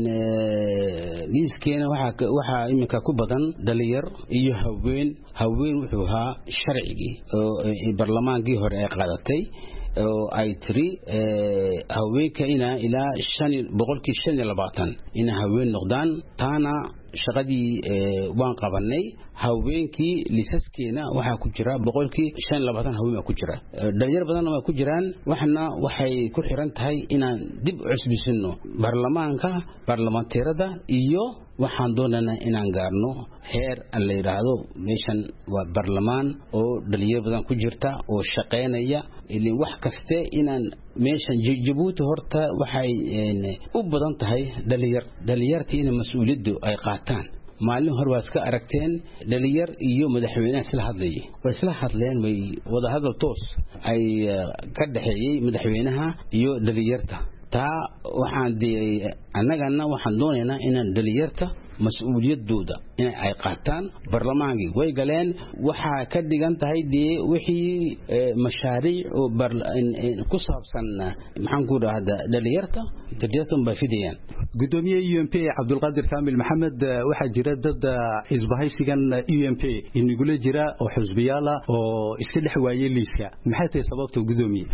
liiskeena waxa waxa imika ku badan dhalinyar iyo haween haween wuxuu ahaa sharcigii oo baarlamaankii hore ay qaadatay oo ay tiri haweenka ina ilaa shan boqolkii shan iyo labaatan ina haween noqdaan taana shaqadii waan qabanay haweenkii liisaskeena waxa ku jira boqolkii shan iyo labaatan haween ku jira dhalinyar badan oo ku jiraan waxna waxay ku xiran tahay inaan dib u cusbisino baarlamaanka baarlamaanteerada iyo waxaan doonaynaa inaan gaarno heer aan la yiraahdo meeshan waa baarlamaan oo dhalinyar badan ku jirta oo shaqeynaya ilaa wax kaste inaan meeshan Djibouti horta waxay u badan tahay dhalinyar dhalinyartii in mas'uuliyaddu ay qaataan maalin hore waa iska aragteen dhalinyar iyo madaxweynaha isla hadlayay way isla hadleen way wada hadal toos ay ka dhaxeeyay madaxweynaha iyo dhalinyarta taa waxaan annagana waxaan doonaynaa inaan dhalinyarta mas'uuliyadooda in ay qaataan baarlamaankii way galeen waxa ka dhigan tahay dee wixii mashaariic oo ku saabsan maxaan ku raahdaa dhalinyarta dhalinyarta bay fidayaan gudoomiye U M P Cabdulqaadir Kaamil Maxamed waxa jira dad isbahaysigan U M P inagula jira oo xisbiyaala oo iska dhex waayay liiska maxay tahay sababta gudoomiye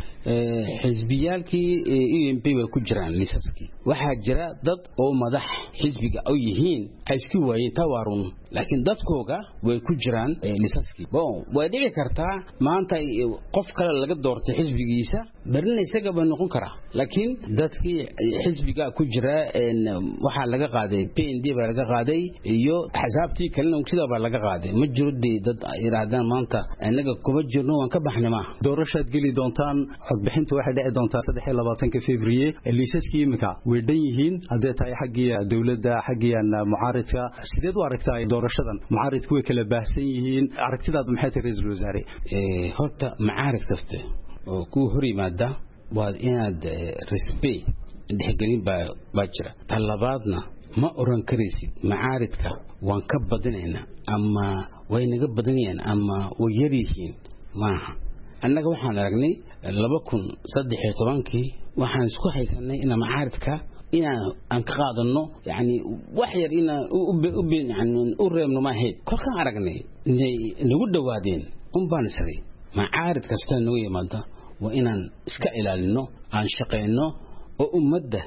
xisbiyaalkii U M P way ku jiraan liisaskii waxa jira dad oo madax xisbiga oo yihiin ay isku waayeen tawarun laakiin dadkooga way ku jiraan liisaskii bon way dhici kartaa maanta qof kale laga doortay xisbigiisa barna isaga ba noqon kara laakiin dadkii xisbiga ku jira waxa laga qaaday P N D ba laga qaaday iyo xisabtii kalena sida ba laga qaaday ma jiro dad iraadan maanta anaga kuma jirno waan ka baxnay ma doorashad gali doontaan codbixintu waxay dhici doontaa saddex iyo labaatanka Febraayo liisaskii imika way dhan yihiin haddii tahay xaqiya dawladda xaqiyan mucaaradka sideed u aragtaa doorashadan mucaaradku way kala baahsan yihiin aragtidaadu maxay tahay ra'iisul wasaare ee horta mucaarad kaste oo ku hor yimaada waa inaad respect dhexgelin baa jira talabaadna ma oran karaysid mucaaradka waan ka badinaynaa ama way naga badanayaan ama way yar yihiin maaha annaga waxaan aragnay laba kun saddex iyo tobankii waxaan isku haysanay in mucaaradka inaan aan ka qaadano yani wax yar inaan u been yani u reebno ma ahayd kolkaan aragnay nagu dhawaadeen un baan isray mucaarad kasta nagu yimaada waa inaan iska ilaalino aan shaqeyno oo ummadda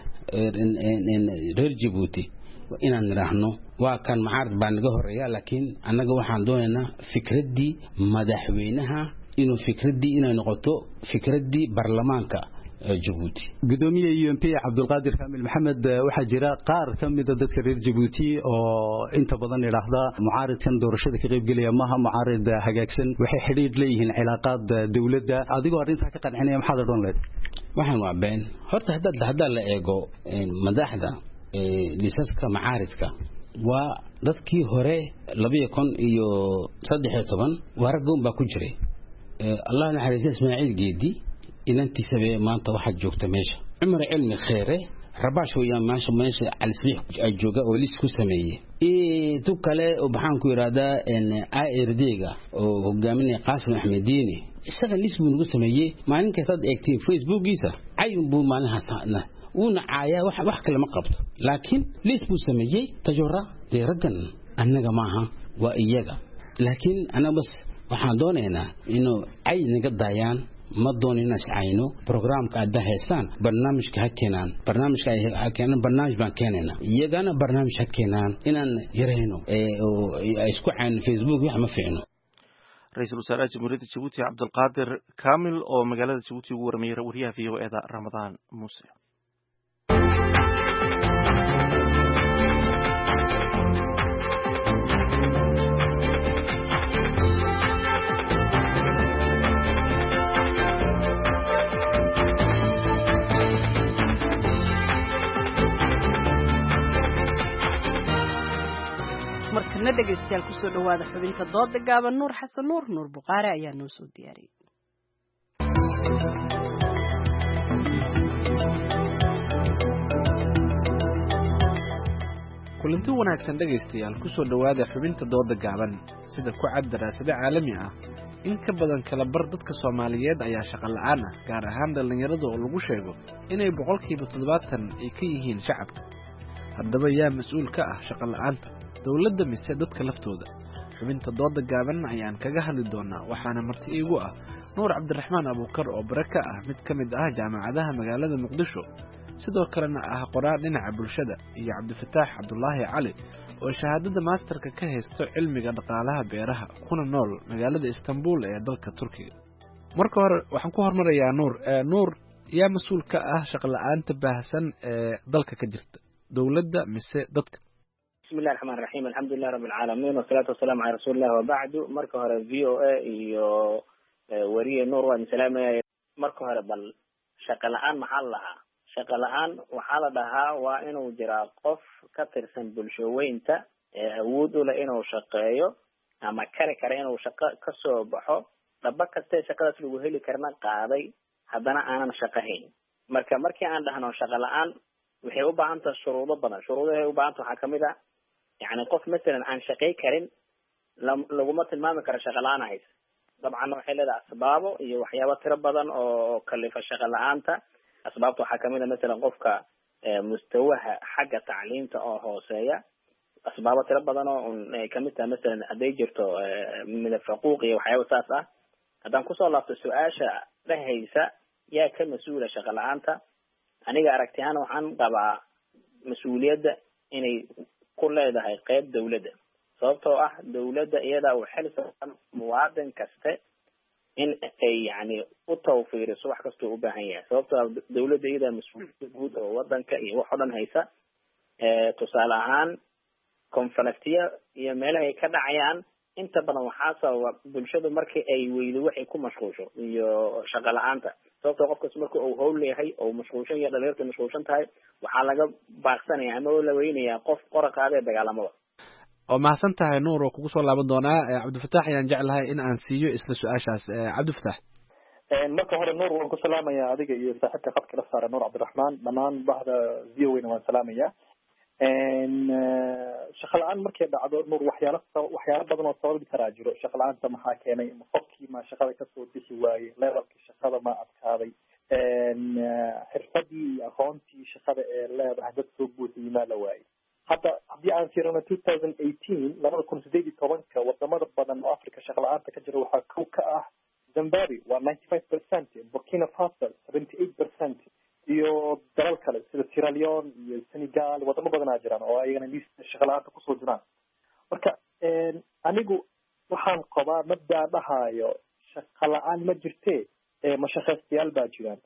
reer Djibouti waa inaan niraahno waa kan mucaarad baa naga horeeya laakiin annaga waxaan doonaynaa fikradii madaxweynaha inuu fikradii inay noqoto fikradii baarlamaanka Djibouti gudoomiye U N P Cabdulqaadir Kaamil Maxamed waxa jira qaar kamid ah dadka reer Djibouti oo inta badan yiraahda mucaaridkan doorashada ka qayb galaya maaha mucaarid hagaagsan waxay xiriir leeyihiin cilaaqaad dawladda adigoo arinta ka qancinaya maxaad odhan leed waxaan waa been horta hadda hadda la eego madaxda liisaska mucaaridka waa dadkii hore laba kun iyo saddex iyo toban waragoon baa ku jiray Allah naxariisto Ismaaciil Geedi inantii sabay maanta waxa joogta meesha Umar Cilmi Khayre rabash weeyaan maasha meesha Al-Sbiix ay jooga oo lis ku sameeyay ee tu kale oo baxaan ku yiraahdaa in A R D-ga oo hogaaminaya Qaasim Axmediini isaga lis buu nagu sameeyay maalin kasta aad eegtay Facebook-giisa ayuu buu maalin una caaya wax wax kale ma qabto laakiin lis buu sameeyay tajura deeradan annaga maaha waa iyaga laakiin ana bas waxaan doonaynaa inuu ay naga daayaan ma doonina iscayno programka aad heestaan barnaamijka ha keenan barnaamijka ha keenan barnaamij baan keenana iyagana barnaamij ha keenan inaan yareyno ee isku caan Facebook wax ma fiicno رئيس الوزراء جمهورية جيبوتي عبد القادر كامل أو مجلة جيبوتي ورمي وريها في وإذا رمضان موسى markana dhageystayaal kusoo dhawaada xubinta dooda gaaban nuur xasan nuur nuur buqaare ayaa noo soo diyaariyay kulanti wanaagsan dhageystayaal kusoo dhawaada xubinta dooda gaaban sida ku cad daraasado caalami ah in ka badan kala bar dadka Soomaaliyeed ayaa shaqo la'aan ah gaar ahaan dhalinyarada oo lagu sheego inay boqolkiiba toddobaatan ay ka yihiin shacabka haddaba yaa mas'uul ka ah shaqo la'aanta dawladda mise dadka laftooda xubinta dooda gaaban ayaan kaga hadli doonaa waxaana marti iigu ah Nuur Cabdiraxmaan Abuukar oo baraka ah mid kamid ah jaamacadaha magaalada Muqdisho sidoo kalena ah qoraal dhinaca bulshada iyo Cabdifataax Cabdullaahi Cali oo shahaadada masterka ka haysto cilmiga dhaqaalaha beeraha kuna nool magaalada Istanbul ee dalka Turkiga marka hore waxaan ku hormarayaa Nuur Nuur yaa mas'uul ka ah shaqo la'aanta baahsan ee dalka ka jirta dawladda mise dadka بسم الله الرحمن الرحيم الحمد لله رب العالمين والصلاة والسلام على رسول الله وبعد مركه هذا في او اي iyo wariye Nuur waan salaamay marka hore bal shaqo la'aan maxaa lahaa shaqo la'aan waxa la dhahaa waa inuu jira qof ka tirsan bulshooyinka ee awood u leh inuu shaqeeyo ama kare kare inuu shaqo ka soo baxo daba kasta shaqadaas lagu heli karna qaaday haddana aanan shaqahayn marka markii aan dhahno shaqo la'aan waxay u baahan tahay shuruudo badan shuruudaha u baahan tahay waxa kamid ah يعني قف مثلا عن شقي كريم لو ما تلمام كر شغلانه هيس طبعا waxay leedahay asbaabo iyo waxyaabo tiro badan oo kalifa shaqo la'aanta asbaabtu waxa kamid ah mesela qofka mustawaha xagga tacliinta oo hooseeya asbaabo tiro badan oo kamid ah mesela haday jirto mid faquuq iyo waxyaabo taas ah hadan ku soo laabto su'aasha dhahaysa yaa ka mas'uula shaqo la'aanta aniga aragtiyana waxaan qabaa mas'uuliyadda inay ku leedahay qayb dawladda sababtoo ah dawladda iyada oo xil saaran muwaadin kasta in ay yani u tawfiiriso wax kasta u baahan yahay sababtoo dawladda iyada mas'uuliyad guud oo wadanka iyo wax dhan haysa ee tusaale ahaan konfliktiya iyo meelaha ay ka dhacayaan inta badan waxaa sababa bulshadu markii ay weydo waxay ku mashquusho iyo shaqo la'aanta sababtoo qofkaas marka uu howl leeyahay oo mashquulshan iyo dhalinyarta mashquulshan tahay waxaa laga baaqsanaya ama la weynayaa qof qoraqaada ee dagaalamada oo mahadsan tahay Nuur oo kugu soo laaban doonaa Cabdifataax ayaan jeclahay in aan siiyo isla su'aashaas Cabdifataax marka hore Nuur waan ku salaamayaa adiga iyo saaxiibka qadka la saaray Nuur Cabdiraxmaan dhamaan bahda V O A waan salaamayaa shaqo la'aan markay dhacdo Nuur waxyaalo waxyaalo badan oo sababi kara jiro shaqo la'aanta maxaa keenay qofkii ma shaqada ka soo bixi waayay levelkii shaqada ma adkaaday xirfadii iyo aqoontii shaqada ee leedahay dad soo buuxiyay ma la waayay hadda haddii aan fiirino two thousand eighteen labada kun sideed iyo tobanka wadamada badan oo Afrika shaqo la'aanta ka jira waxaa kow ka ah Zimbabwe waa ninety five percent Burkina Faso seventy eight percent iyo dalal kale sida Sierra Leone iyo Senegal wadamo badan jiraan oo ayagana liista shaqo la'aanta kusoo jiraan marka anigu waxaan qabaa mabda dhahayo shaqo la'aan ma jirtee ee mashaqaystayaal baa jiraan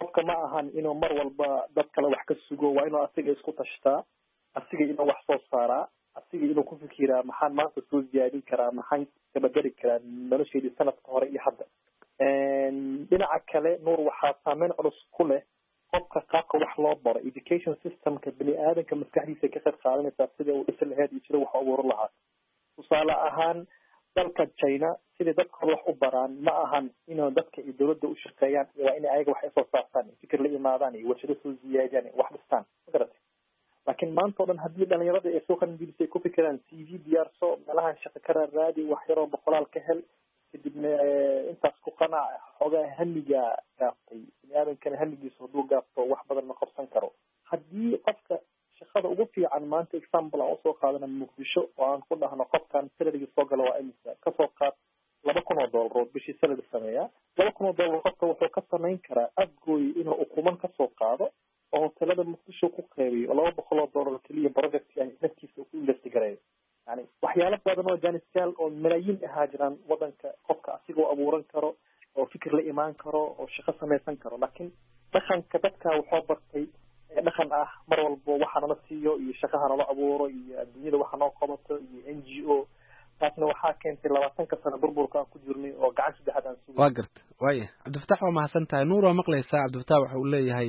qofka ma ahan inuu mar walba dad kale wax ka sugo waa inuu asiga isku tashtaa asiga inuu wax soo saaraa asiga inuu ku fikiraa maxaan maanta soo ziyaadin karaa maxaan dabageli karaa nolosheedii sanadka hore iyo hadda dhinaca kale nuur waxaa saameyn culus ku leh qofka qaabka wax loo baro education systemka bini aadanka maskaxdiisa ka qayb qaadanaysaa sida uu dhisi lahayd iyo sida wax u abuuran lahaa tusaale ahaan dalka China sida dadka wax u baraan ma ahan inuu dadka iyo dawladda u shaqeeyaan waa in ayaga wax soo saartaan fikir la imaadaan iyo warshado soo ziyaadiyaan wax dhistaan magarata laakiin maanta oo dhan haddii dhalinyarada ay soo qanbilisay ku fikiraan T V diyaarso meelaha shaqo ka raadi wax yaro boqolaal ka hel kadibna intaas ku qanaac xogaa hamiga gaaftay biniaadankana hamigiisa hadduu gaafto wax badan ma qabsan karo haddii qofka shaqada ugu fiican maanta example aan usoo qaadana muqdisho oo aan ku dhahno qofkan salariga soo gala waa imisa kasoo qaad laba kun oo dollar oo bishii salary sameeya laba kun oo dollar qofka wuxuu ka samayn karaa afgooy inuu ukuman kasoo qaado oo hotelada muqdisho ku qeybiyo oo laba boqol oo dollar keliya project ay naftiisa ku investigareeyo yani waxyaalo badan oo janiskaal oo malaayiin ahaa jiraan wadanka qofka asigoo abuuran karo oo fikir la imaan karo oo shaqo samaysan karo laakiin dhaqanka dadka wuxuu bartay dhaqan ah mar walba waxa nala siiyo iyo shaqaha nala abuuro iyo adduunyada waxa noo qabato iyo N G O taasna waxaa keentay labaatanka sano burburka aan ku jirnay oo gacan saddexaad aan sugo waa garta waaya cabdifataax waa mahadsan tahay nuur waa maqlaysaa cabdifataax waxa uu leeyahay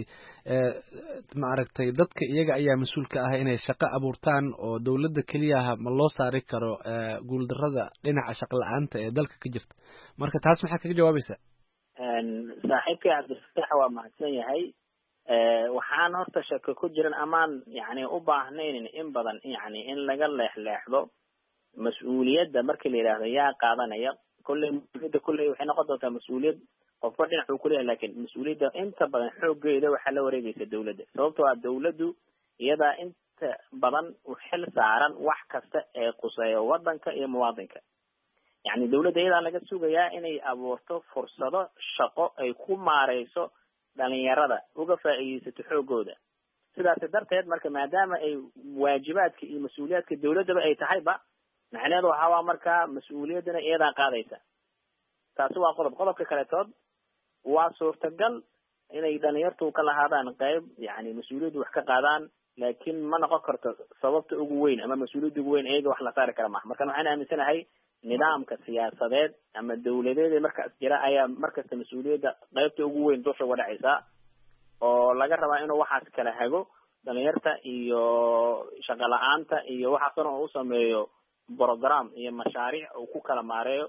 ma aragtay dadka iyaga ayaa mas-uul ka ah inay shaqo abuurtaan oo dawladda keliyaha ma loo saari karo guuldarrada dhinaca shaqo la-aanta ee dalka ka jirta marka taas maxaa kaga jawaabaysaa saaxiibkay cabdifataax waa mahadsan yahay waxaan horta shako ku jiran amaan yani u baahnaynin in badan yani in laga leexleexdo mas-uuliyadda markii la yidhaahdo yaa qaadanaya kulley mas-uuliyadda kulley waxay noqon doontaa mas-uuliyad qofba dhinac uu kuleeyahay lakin mas-uuliyadda inta badan xooggeeda waxaa la wareegaysa dawladda sababtoo ah dawladdu iyadaa inta badan u xil saaran wax kasta ee quseeya wadanka iyo muwaadinka yani dawladda iyadaa laga sugayaa inay abuurto fursado shaqo ay ku maareyso dhalinyarada uga faa'iideysato xoogooda sidaas darteed marka maadaama ay waajibaadka iyo mas-uuliyaadka dawladdaba ay tahayba macnaheedu waxaa waa markaa mas-uuliyaddana iyadaa qaadaysa taasi waa qodob qodobka kaletood waa suurtagal inay dhalinyartu ka lahaadaan qayb yani mas-uuliyaddu wax ka qaadaan laakiin ma noqon karto sababta ugu weyn ama mas-uuliyadda ugu weyn iyaga wax la saari kara maha marka waxaan aaminsanahay nidaamka siyaasadeed ama dawladeed markaas jira ayaa markasta mas-uuliyadda qaybta ugu weyn dusha uga dhacaysa oo laga rabaa inuu waxaas kala hago dhalinyarta iyo shaqo la-aanta iyo waxaasan oo u sameeyo program iyo mashaariic uu ku kala maareeyo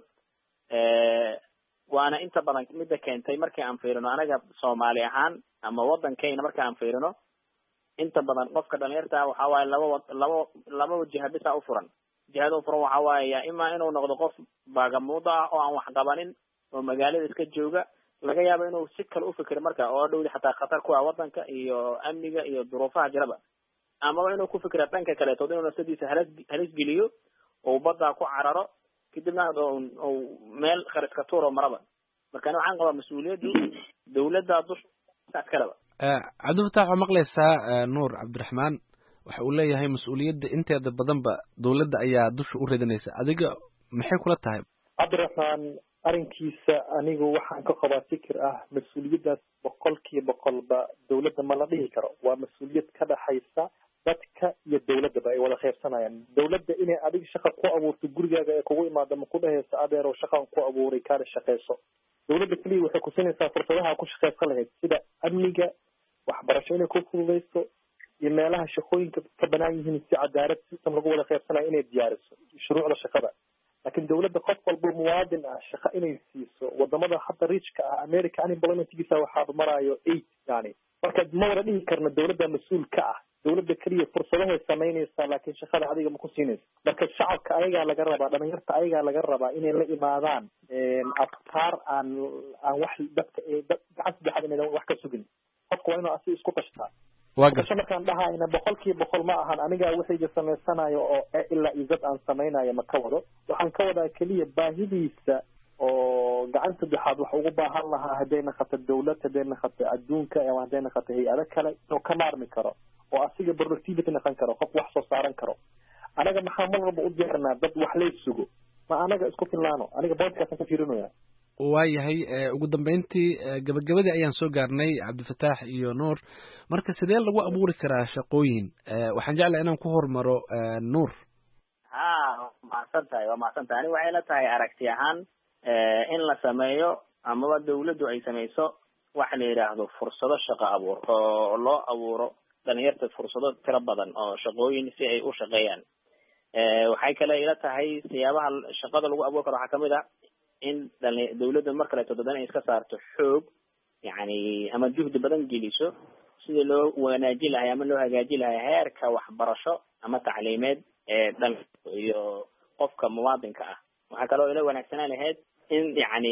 waana inta badan midda keentay markii aan fiirino anaga Soomaali ahaan ama wadankayna markii aan fiirino inta badan qofka dhalinyarta waxa waaye laba laba laba wajiha bisa u furan jihada u furan waxa waaye yaa ima inuu noqdo qof baagamuud ah oo aan wax qabanin oo magaalada iska jooga laga yaabo inuu si kale u fikiro marka oo dhowdi xataa khatar ku ah wadanka iyo amniga iyo duruufaha jiraba ama inuu ku fikiro dhanka kale oo inuu nafsadiisa halis halis geliyo oo badda ku cararo kadibna oo meel khariska tuuro maraba marka waxaan qabaa mas-uuliyaddu dawladda dusha kalaba cabdifataax waa maqlaysaa nuur cabdiraxmaan waxa uu leeyahay mas-uuliyadda inteeda badanba dawladda ayaa dusha u ridanaysa adiga maxay kula tahay cabdiraxmaan arrinkiisa anigu waxaan ka qabaa fikir ah mas-uuliyaddaas boqolkiiba boqolba dawladda ma la dhihi karo waa mas-uuliyad ka dhaxaysa dadka iyo dawladdaba ay wada qaybsanayaan dawladda inay adiga shaqa ku abuurto gurigaaga ee kugu imaado ma ku dhahaysa adeer oo shaqaan ku abuuray kaana shaqayso dawladda keliya waxay ku siinaysaa fursadaha ku shaqaysan lahayd sida amniga waxbarasho inay ku fududayso iyo meelaha shaqooyinka ka banaan yihiin si cadaalad system lagu wada qaybsanayo inay diyaariso shuruucda shaqada laakiin dawladda qof walba muwaadin ah shaqo inay siiso wadamada hadda riijka ah America unemploymentkiisa waxaa marayo eight yani marka ma wada dhihi karna dawladda mas-uul ka ah dawladda keliya fursadahay samaynaysaa laakiin shaqada adiga ma ku siinayso marka shacabka ayagaa laga rabaa dhalinyarta ayagaa laga rabaa inay la imaadaan afkaar aan aan wax dadka gacan saddexaad inaydan wax ka sugin qofka waa inuu asi isku tashtaa kasho markaan dhahayna boqolkiiba boqol ma ahan anigaa wixayga samaysanayo oo ilaa izad aan samaynayo ma ka wado waxaan ka wadaa keliya baahidiisa oo gacan saddexaad wax ugu baahan lahaa hadday naqato dawlad hadday naqato adduunka ama hadday naqato hay-ado kale inuu ka maarmi karo oo asiga productivity noqon karo qof wax soo saaran karo anaga maxaa mar walba u diyaarnaa dad wax lay sugo ma anaga isku filnaano aniga boodkaasaan ka fiirinaya waayahay ugu dambeyntii gabagabadii ayaan soo gaarnay cabdifataax iyo nuur marka sidee lagu abuuri karaa shaqooyin waxaan jeclahay inaan ku hormaro nuur ha waa mahadsan tahay waa mahadsan tahay ani waxay la tahay aragti ahaan in la sameeyo amaba dawladdu ay sameyso waxa la yidhaahdo fursado shaqo abuur oo loo abuuro dhalinyarta fursado tiro badan oo shaqooyin si ay u shaqeeyaan waxay kale ila tahay siyaabaha shaqada lagu abuuri karo waxaa kamid a in dawladda mar kaleeto dadan ay iska saarto xoog yani ama juhdi badan geliso sidii loo wanaajin lahay ama loo hagaajin lahay heerka waxbarasho ama tacliimeed ee dhalka iyo qofka muwaadinka ah waxaa kaloo ila wanaagsanaan lahayd in yani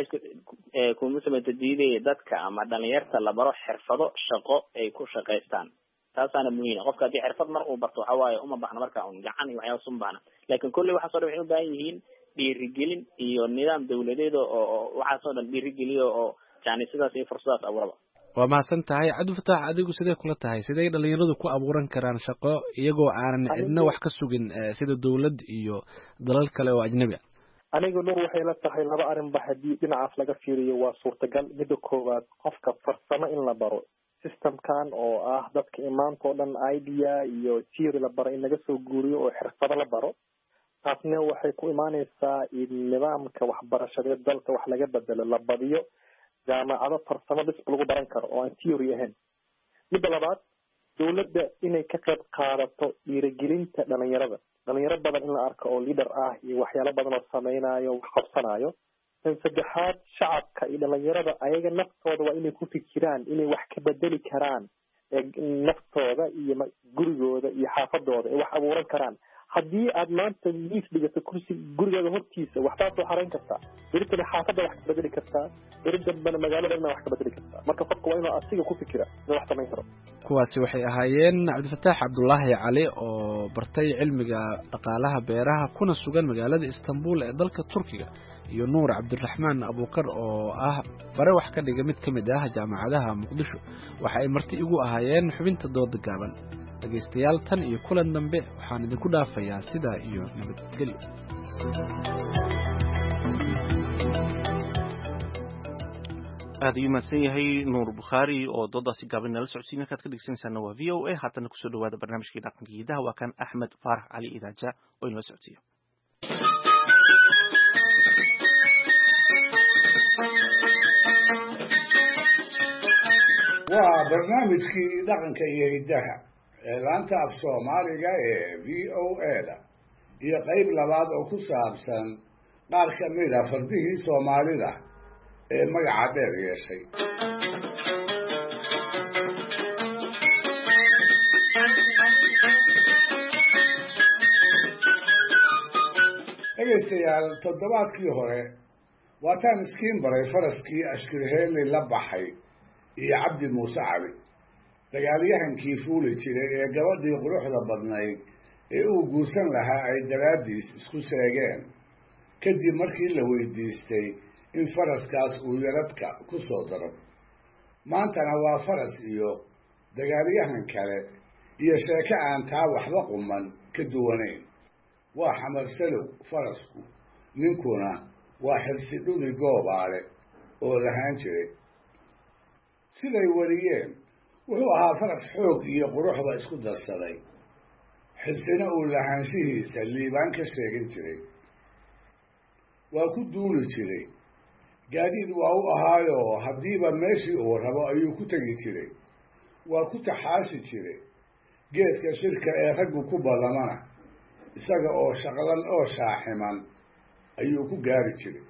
ilaahay kuma samayto diidaya dadka ama dhalinyarta la baro xirfado shaqo ay ku shaqaystaan taasaana muhiima qofka haddii xirfad mar uu barto waxa waaye uma baxna marka un gacan iyo waxyaaba suma bahna laakin kolley waxaasoo dhan waxay u baahan yihiin dhiirigelin iyo nidaam dawladeed oo waxaasoo dhan dhiirigeliyo oo yani sidaas iyo fursadaas abuuraba waa mahadsan tahay cabdifataax adigu sidee kula tahay sidee dhalinyaradu ku abuuran karaan shaqo iyagoo aanan cidna wax ka sugin sida dawlad iyo dalal kale oo ajnabi ah aniga nur waxay la tahay laba arrinba haddii dhinacaas laga fiiriyo waa suurtagal midda koowaad qofka farsamo in la baro systemkan oo ah dadka imaanta oo dhan idea iyo theory la baro in laga soo guuriyo oo xirfado la baro taasna waxay ku imaaneysaa in nidaamka waxbarashadeed dalka wax laga bedelo la badiyo jaamacado farsamo bis lagu baran karo oo aan theory ahayn midda labaad dawladda inay ka qayb qaadato dhiirigelinta dhalinyarada dhalinyaro badan in la arko oo leader ah iyo waxyaalo badan oo sameynayo wax qabsanayo tan saddexaad shacabka iyo dhalinyarada ayaga naftooda waa inay ku fikiraan inay wax ka bedeli karaan naftooda iyo gurigooda iyo xaafadooda ay wax abuuran karaan haddii aad maanta miis dhigato kursi gurigeeda hortiisa waxbaad soo xarayn kartaa beritana xaafadda wax ka bedeli kartaa beri dambana magaalada ina wax ka bedeli kartaa marka qofka waa inuu asiga ku fikira inuu wax samayn karo kuwaasi waxay ahaayeen cabdifataax cabdullaahi cali oo bartay cilmiga dhaqaalaha beeraha kuna sugan magaalada istanbul ee dalka turkiga iyo nuur cabdiraxmaan abuukar oo ah bare wax ka dhiga mid ka mid ah jaamacadaha muqdisho waxa ay marti igu ahaayeen xubinta dooda gaaban dhegaystayaal tan iyo kulan dambe waxaan idinku dhaafayaa sidaa iyo nabadgelyo aad ayuu mahadsan yahay nuur bukhaari oo doodaasi gaaban nala socodsiin halkaad ka dhegeysanaysaana waa v o a haatana kusoo dhawaada barnaamijkii dhaqanka hidaha waa kan axmed faarax cali idaaja oo inala socodsiiyo waa barnaamijkii dhaqanka iyo hidaha ee laanta af soomaaliga ee v o a da iyo qayb labaad oo ku saabsan qaar ka mid a fardihii soomaalida ee magaca dheer yeeshay dhegaystayaal toddobaadkii hore waataan iskiin baray faraskii ashkirheeli la baxay iyo cabdi muuse cali dagaalyahankii fuuli jiray ee gabadhii quruxda badnayd ee uu guursan lahaa ay daraaddiis isku seegeen kadib markii la weydiistay in faraskaas uu yaradka ku soo daro maantana waa faras iyo dagaalyahan kale iyo sheeko aan taa waxba quman ka duwanayn waa xamarsalow farasku ninkuna waa xirsidhudi goobaale oo lahaan jiray siday wariyeen wuxuu ahaa faras xoog iyo quruxba isku darsaday xirsina uu lahaanshihiisa liibaan ka sheegin jiray waa ku duuli jiray gaadiid waa u ahaayoo haddiiba meeshii uu rabo ayuu ku tegi jiray waa ku taxaashi jiray geedka shirka ee raggu ku badamana isaga oo shaqlan oo shaaximan ayuu ku gaari jiray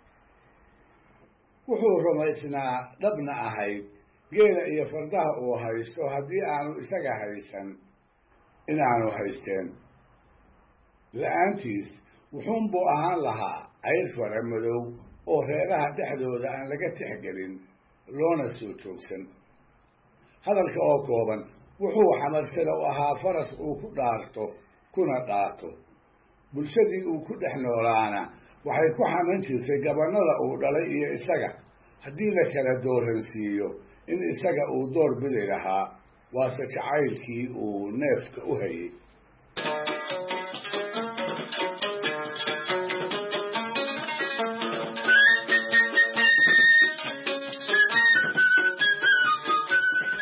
wuxuu rumaysnaa dhabna ahayd geela iyo fardaha uu haysto haddii aanu isaga haysan inaanu haysteen la-aantiis wuxuunbuu ahaan lahaa cayr fara madow oo reeraha dhexdooda aan laga tixgelin loona soo joogsan hadalka oo kooban wuxuu xamarsada u ahaa faras uu ku dhaarto kuna dhaato bulshadii uu ku dhex noolaana waxay ku xaman jirtay gabanada uu dhalay iyo isaga haddii la kala dooransiiyo in isaga uu door bidi lahaa waase jacaylkii uu neefka u hayay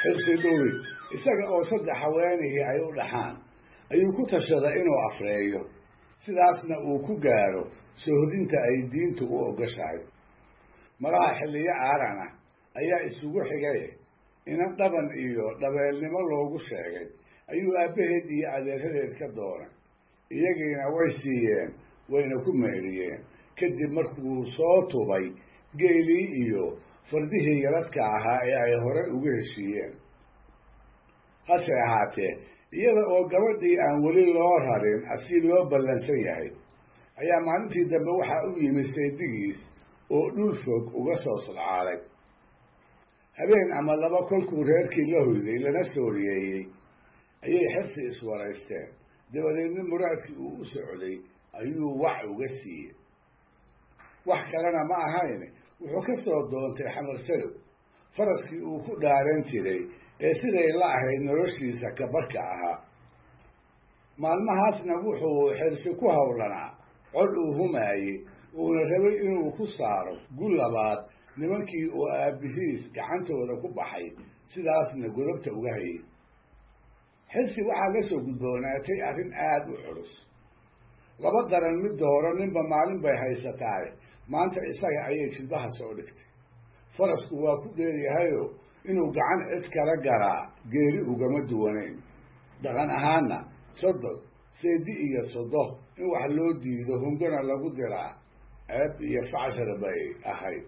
xirsi dhuwi isaga oo saddex haweenihii ay u dhaxaan ayuu ku tashaday inuu afreeyo sidaasna uu ku gaaro sohdinta ay diintu u ogashahay malaha xilliyo aaran ah ayaa isugu xigay inan dhaban iyo dhabeelnimo loogu sheegay ayuu aabbaheed iyo adeeradeed ka doonay iyagiina way siiyeen wayna ku meeliyeen kadib markuu soo tubay geelii iyo fardihii yaradka ahaa ee ay hore ugu heshiiyeen hase ahaatee iyada oo gabadhii aan weli loo rarin asi loo ballansan yahay ayaa maalintii dambe waxaa u yimid saydigiis oo dhul fog uga soo sodcaalay habeen ama laba kolkuu reerkii la hoyday lana sooriyeeyey ayay xirsi iswaraysteen dabadeedna muraadkii uu u socday ayuu wax uga siiyey wax kalena ma ahayn wuxuu ka soo doontay xamar salow faraskii uu ku dhaaran jiray ee siday la ahayd noloshiisa kabarka ahaa maalmahaasna wuxuu xirsi ku howlanaa cod uu humaayey uuna rabay inuu ku saaro gul labaad nimankii oo aabihiis gacantooda ku baxay sidaasna godobta uga hayay xirsi waxaa la soo gudboonaatay arrin aada u culus laba daran mid dooro ninba maalin bay haysataay maanta isaga ayay jilbaha soo dhigtay farasku waa ku dheeryahayo inuu gacan cid kala garaa geeri ugama duwanayn dhaqan ahaana sodon seedi iyo sodo in wax loo diido hungana lagu diraa ceeb iyo facshar bay ahayd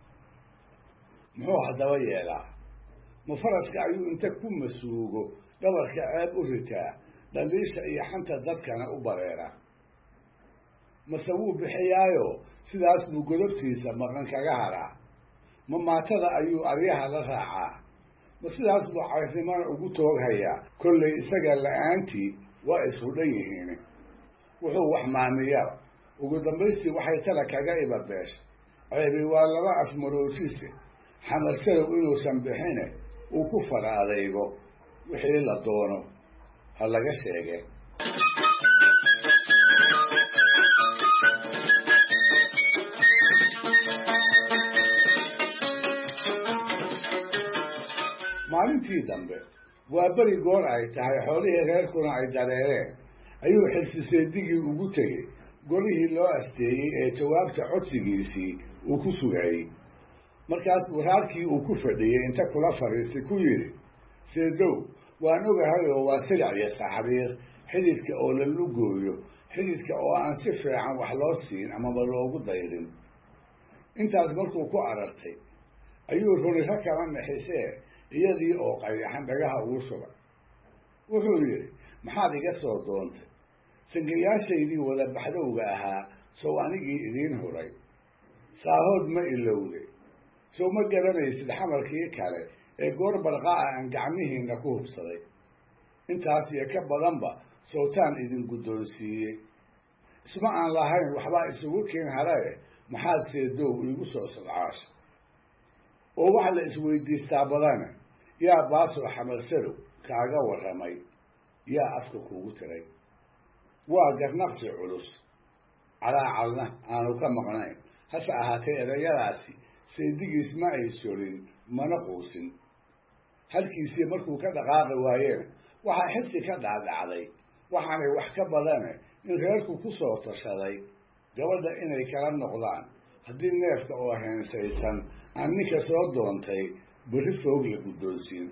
muxuu haddaba yeelaa ma faraska ayuu inta ku masuugo dhabarka ceeb u ritaa dhaliisha iyo xanta dadkana u bareera mase wuu bixiyaayo sidaas buu godobtiisa maqan kaga haraa ma maatada ayuu aryaha la raacaa ma sidaas buu cayrnimana ugu tooghayaa kollay isaga la-aantii waa isku dhan yihiin wuxuu wax maamiyaba ugu dambaystii waxay tala kaga ibabeesha ceebi waa laba afmaroojise xamar salow inuusan bixine uu ku fara adaygo wixii la doono ha laga sheege maalintii dambe waa beri goor ay tahay xoolihii reerkuna ay dareereen ayuu xilsiseedigii ugu tegey golihii loo asteeyey ee jawaabta codsigiisii uu ku sugayey markaas buu raarkii uu ku fadhiyey inta kula fadhiistay ku yidhi seedow waan ogahay oo waa silic iyo saxriir xididka oo la lugooyo xididka oo aan si fiican wax loo siin amaba loogu dayrin intaas markuu ku arartay ayuu runiro kala nixisee iyadii oo qayaxan dhagaha ugu shubay wuxuu yidhi maxaad iga soo doontay sangayaashaydii wada baxdowga ahaa sow anigii idiin huray saahood ma ilowday sow ma garanaysid xamarkii kale ee goor barqaa aan gacmihiina ku hubsaday intaas iyo ka badanba sowtaan idin guddoonsiiyey isma aan lahayn waxbaa isugu keen harae maxaad seedow iigu soo sodcaasha oo waxa la isweydiistaa badana yaa baasoo xamar salow kaaga warramay yaa afka kuugu tiray waa garnaqsi culus calaacalna aanu ka maqnayn hase ahaatee erayadaasi seedigiis ma ay sorin mana quusin halkiisii markuu ka dhaqaaqi waayeen waxaa xisi ka dhaadhacday waxaanay wax ka badane in reerku ku soo tashaday gabadha inay kala noqdaan haddii neefka oo heensaysan aan ninka soo doontay berri foog la guddoonsiin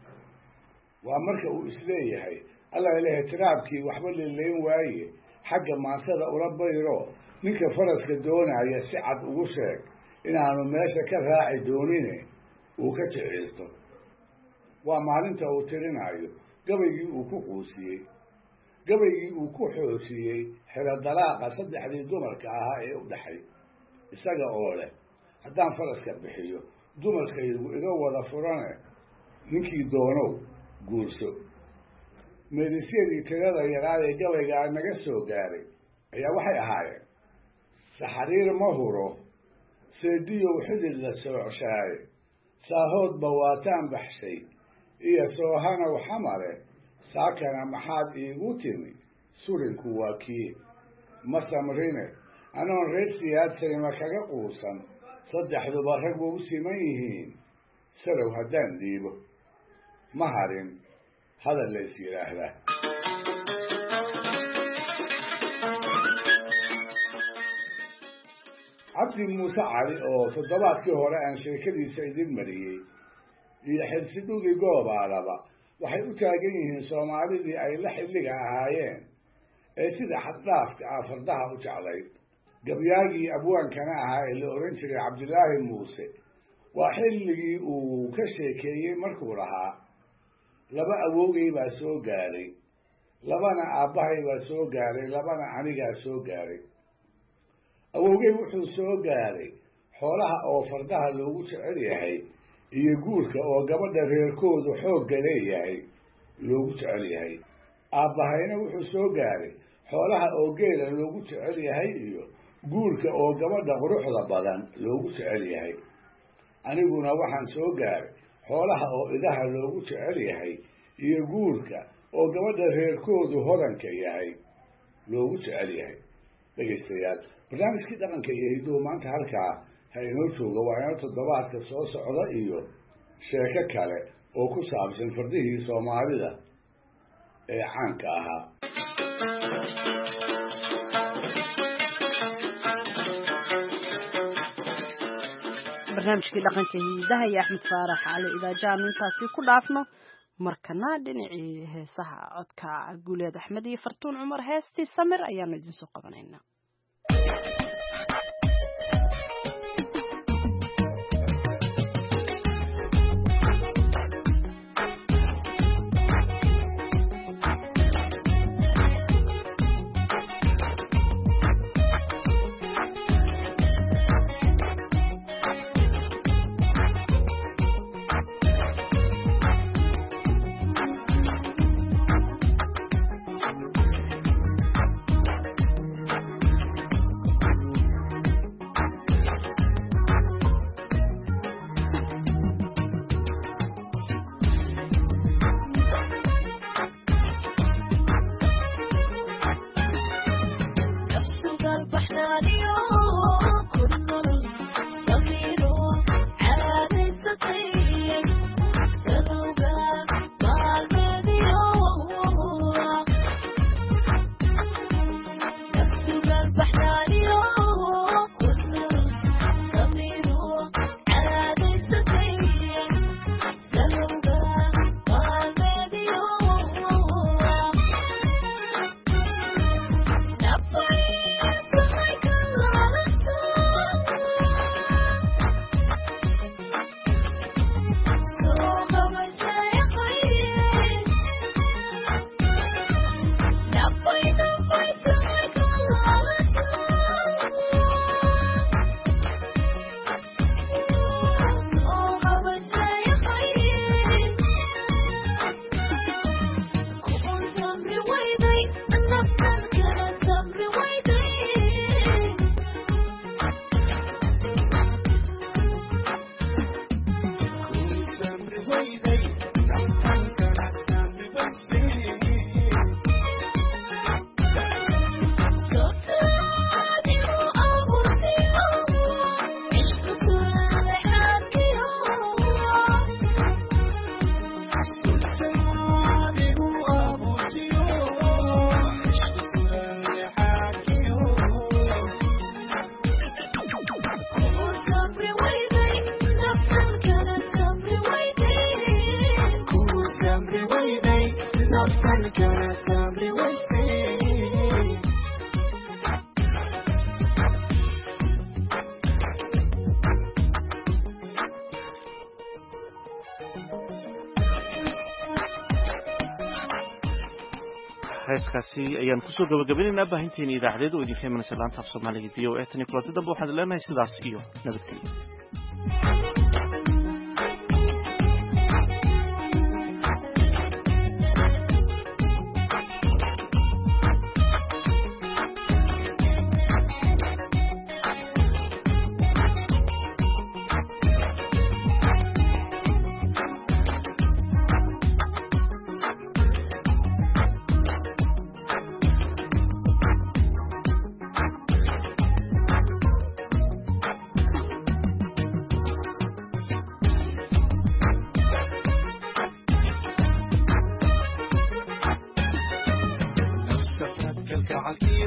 waa marka uu isleeyahay alla ilahay tiraabkii waxba lilayn waaye xagga maansada ula bayro ninka faraska doonaya si cad ugu sheeg inaanu meesha ka raaci doonine uu ka jiciisto waa maalinta uu tirinayo gabaygii uu ku quusiyey gabaygii uu ku xoojiyey xero dalaaqa saddexdii dumarka ahaa ee u dhaxay isaga oo leh haddaan faraska bixiyo dumarkaygu iga wada furane ninkii doonow guurso meedisyadii tirada yaraad ee gabaygaa naga soo gaaray ayaa waxay ahaayeen saxariir ma huro seediyow xidid la soocshaay saahoodba waataan baxshay iyo soohanow xamare saakana maxaad iigu timi surinku waa kii ma samrine anoon reer siyaadsayma kaga quusan saddexduba rag wa u siman yihiin salow haddaan dhiibo ma harin hadal lays yidhaahdaa. cabdi muuse cali oo toddobaadkii hore aan sheekadiisa idin mariyey iyo xilsi dhugi goobaalaba waxay u taagan yihiin soomaalidii ay la xilliga ahaayeen ee sida xaddhaafka ah fardaha u jeclayd. gabyaagii abwaankana ahaa ee la ohan jiray cabdilaahi muuse waa xilligii uu ka sheekeeyey markuu lahaa laba awowgay baa soo gaaray, labana aabbahay baa soo gaaray, labana anigaa soo gaaray. awowgay wuxuu soo gaaray xoolaha oo fardaha loogu jecel yahay iyo guurka oo gabadha reerkoodu xoogga leeyahay loogu jecel yahay. aabbahayna wuxuu soo gaaray xoolaha oo geela loogu jecel yahay iyo guurka oo gabadha quruxda badan loogu jecel yahay. aniguna waxaan soo gaaray xoolaha oo idaha loogu jecel yahay iyo guurka oo gabadha reerkoodu hodanka yahay loogu jecel yahay. dhegaystayaal, barnaamijkii dhaqanka iyo hidduhu maanta halkaa ha inoo jooga. waa inoo toddobaadka soo socda iyo sheeko kale oo ku saabsan fardihii soomaalida ee caanka ahaa. barnaamijkii dhaqanka hidaha iyo axmed faarax cali idaajaanu intaasi ku dhaafno. markana dhinacii heesaha codka guuleed axmed iyo fartuun cumar heestii samir ayaanu idin soo qabanaynaa. heeskaasi ayaan kusoo gabagabaynaynaa baahinteena idaacadeed oo idinka imanaysa laanta af soomaaliga v o a tan iyo kulanti dambe waxaan leenahay sidaas iyo nabadgelyo. kalgacalkii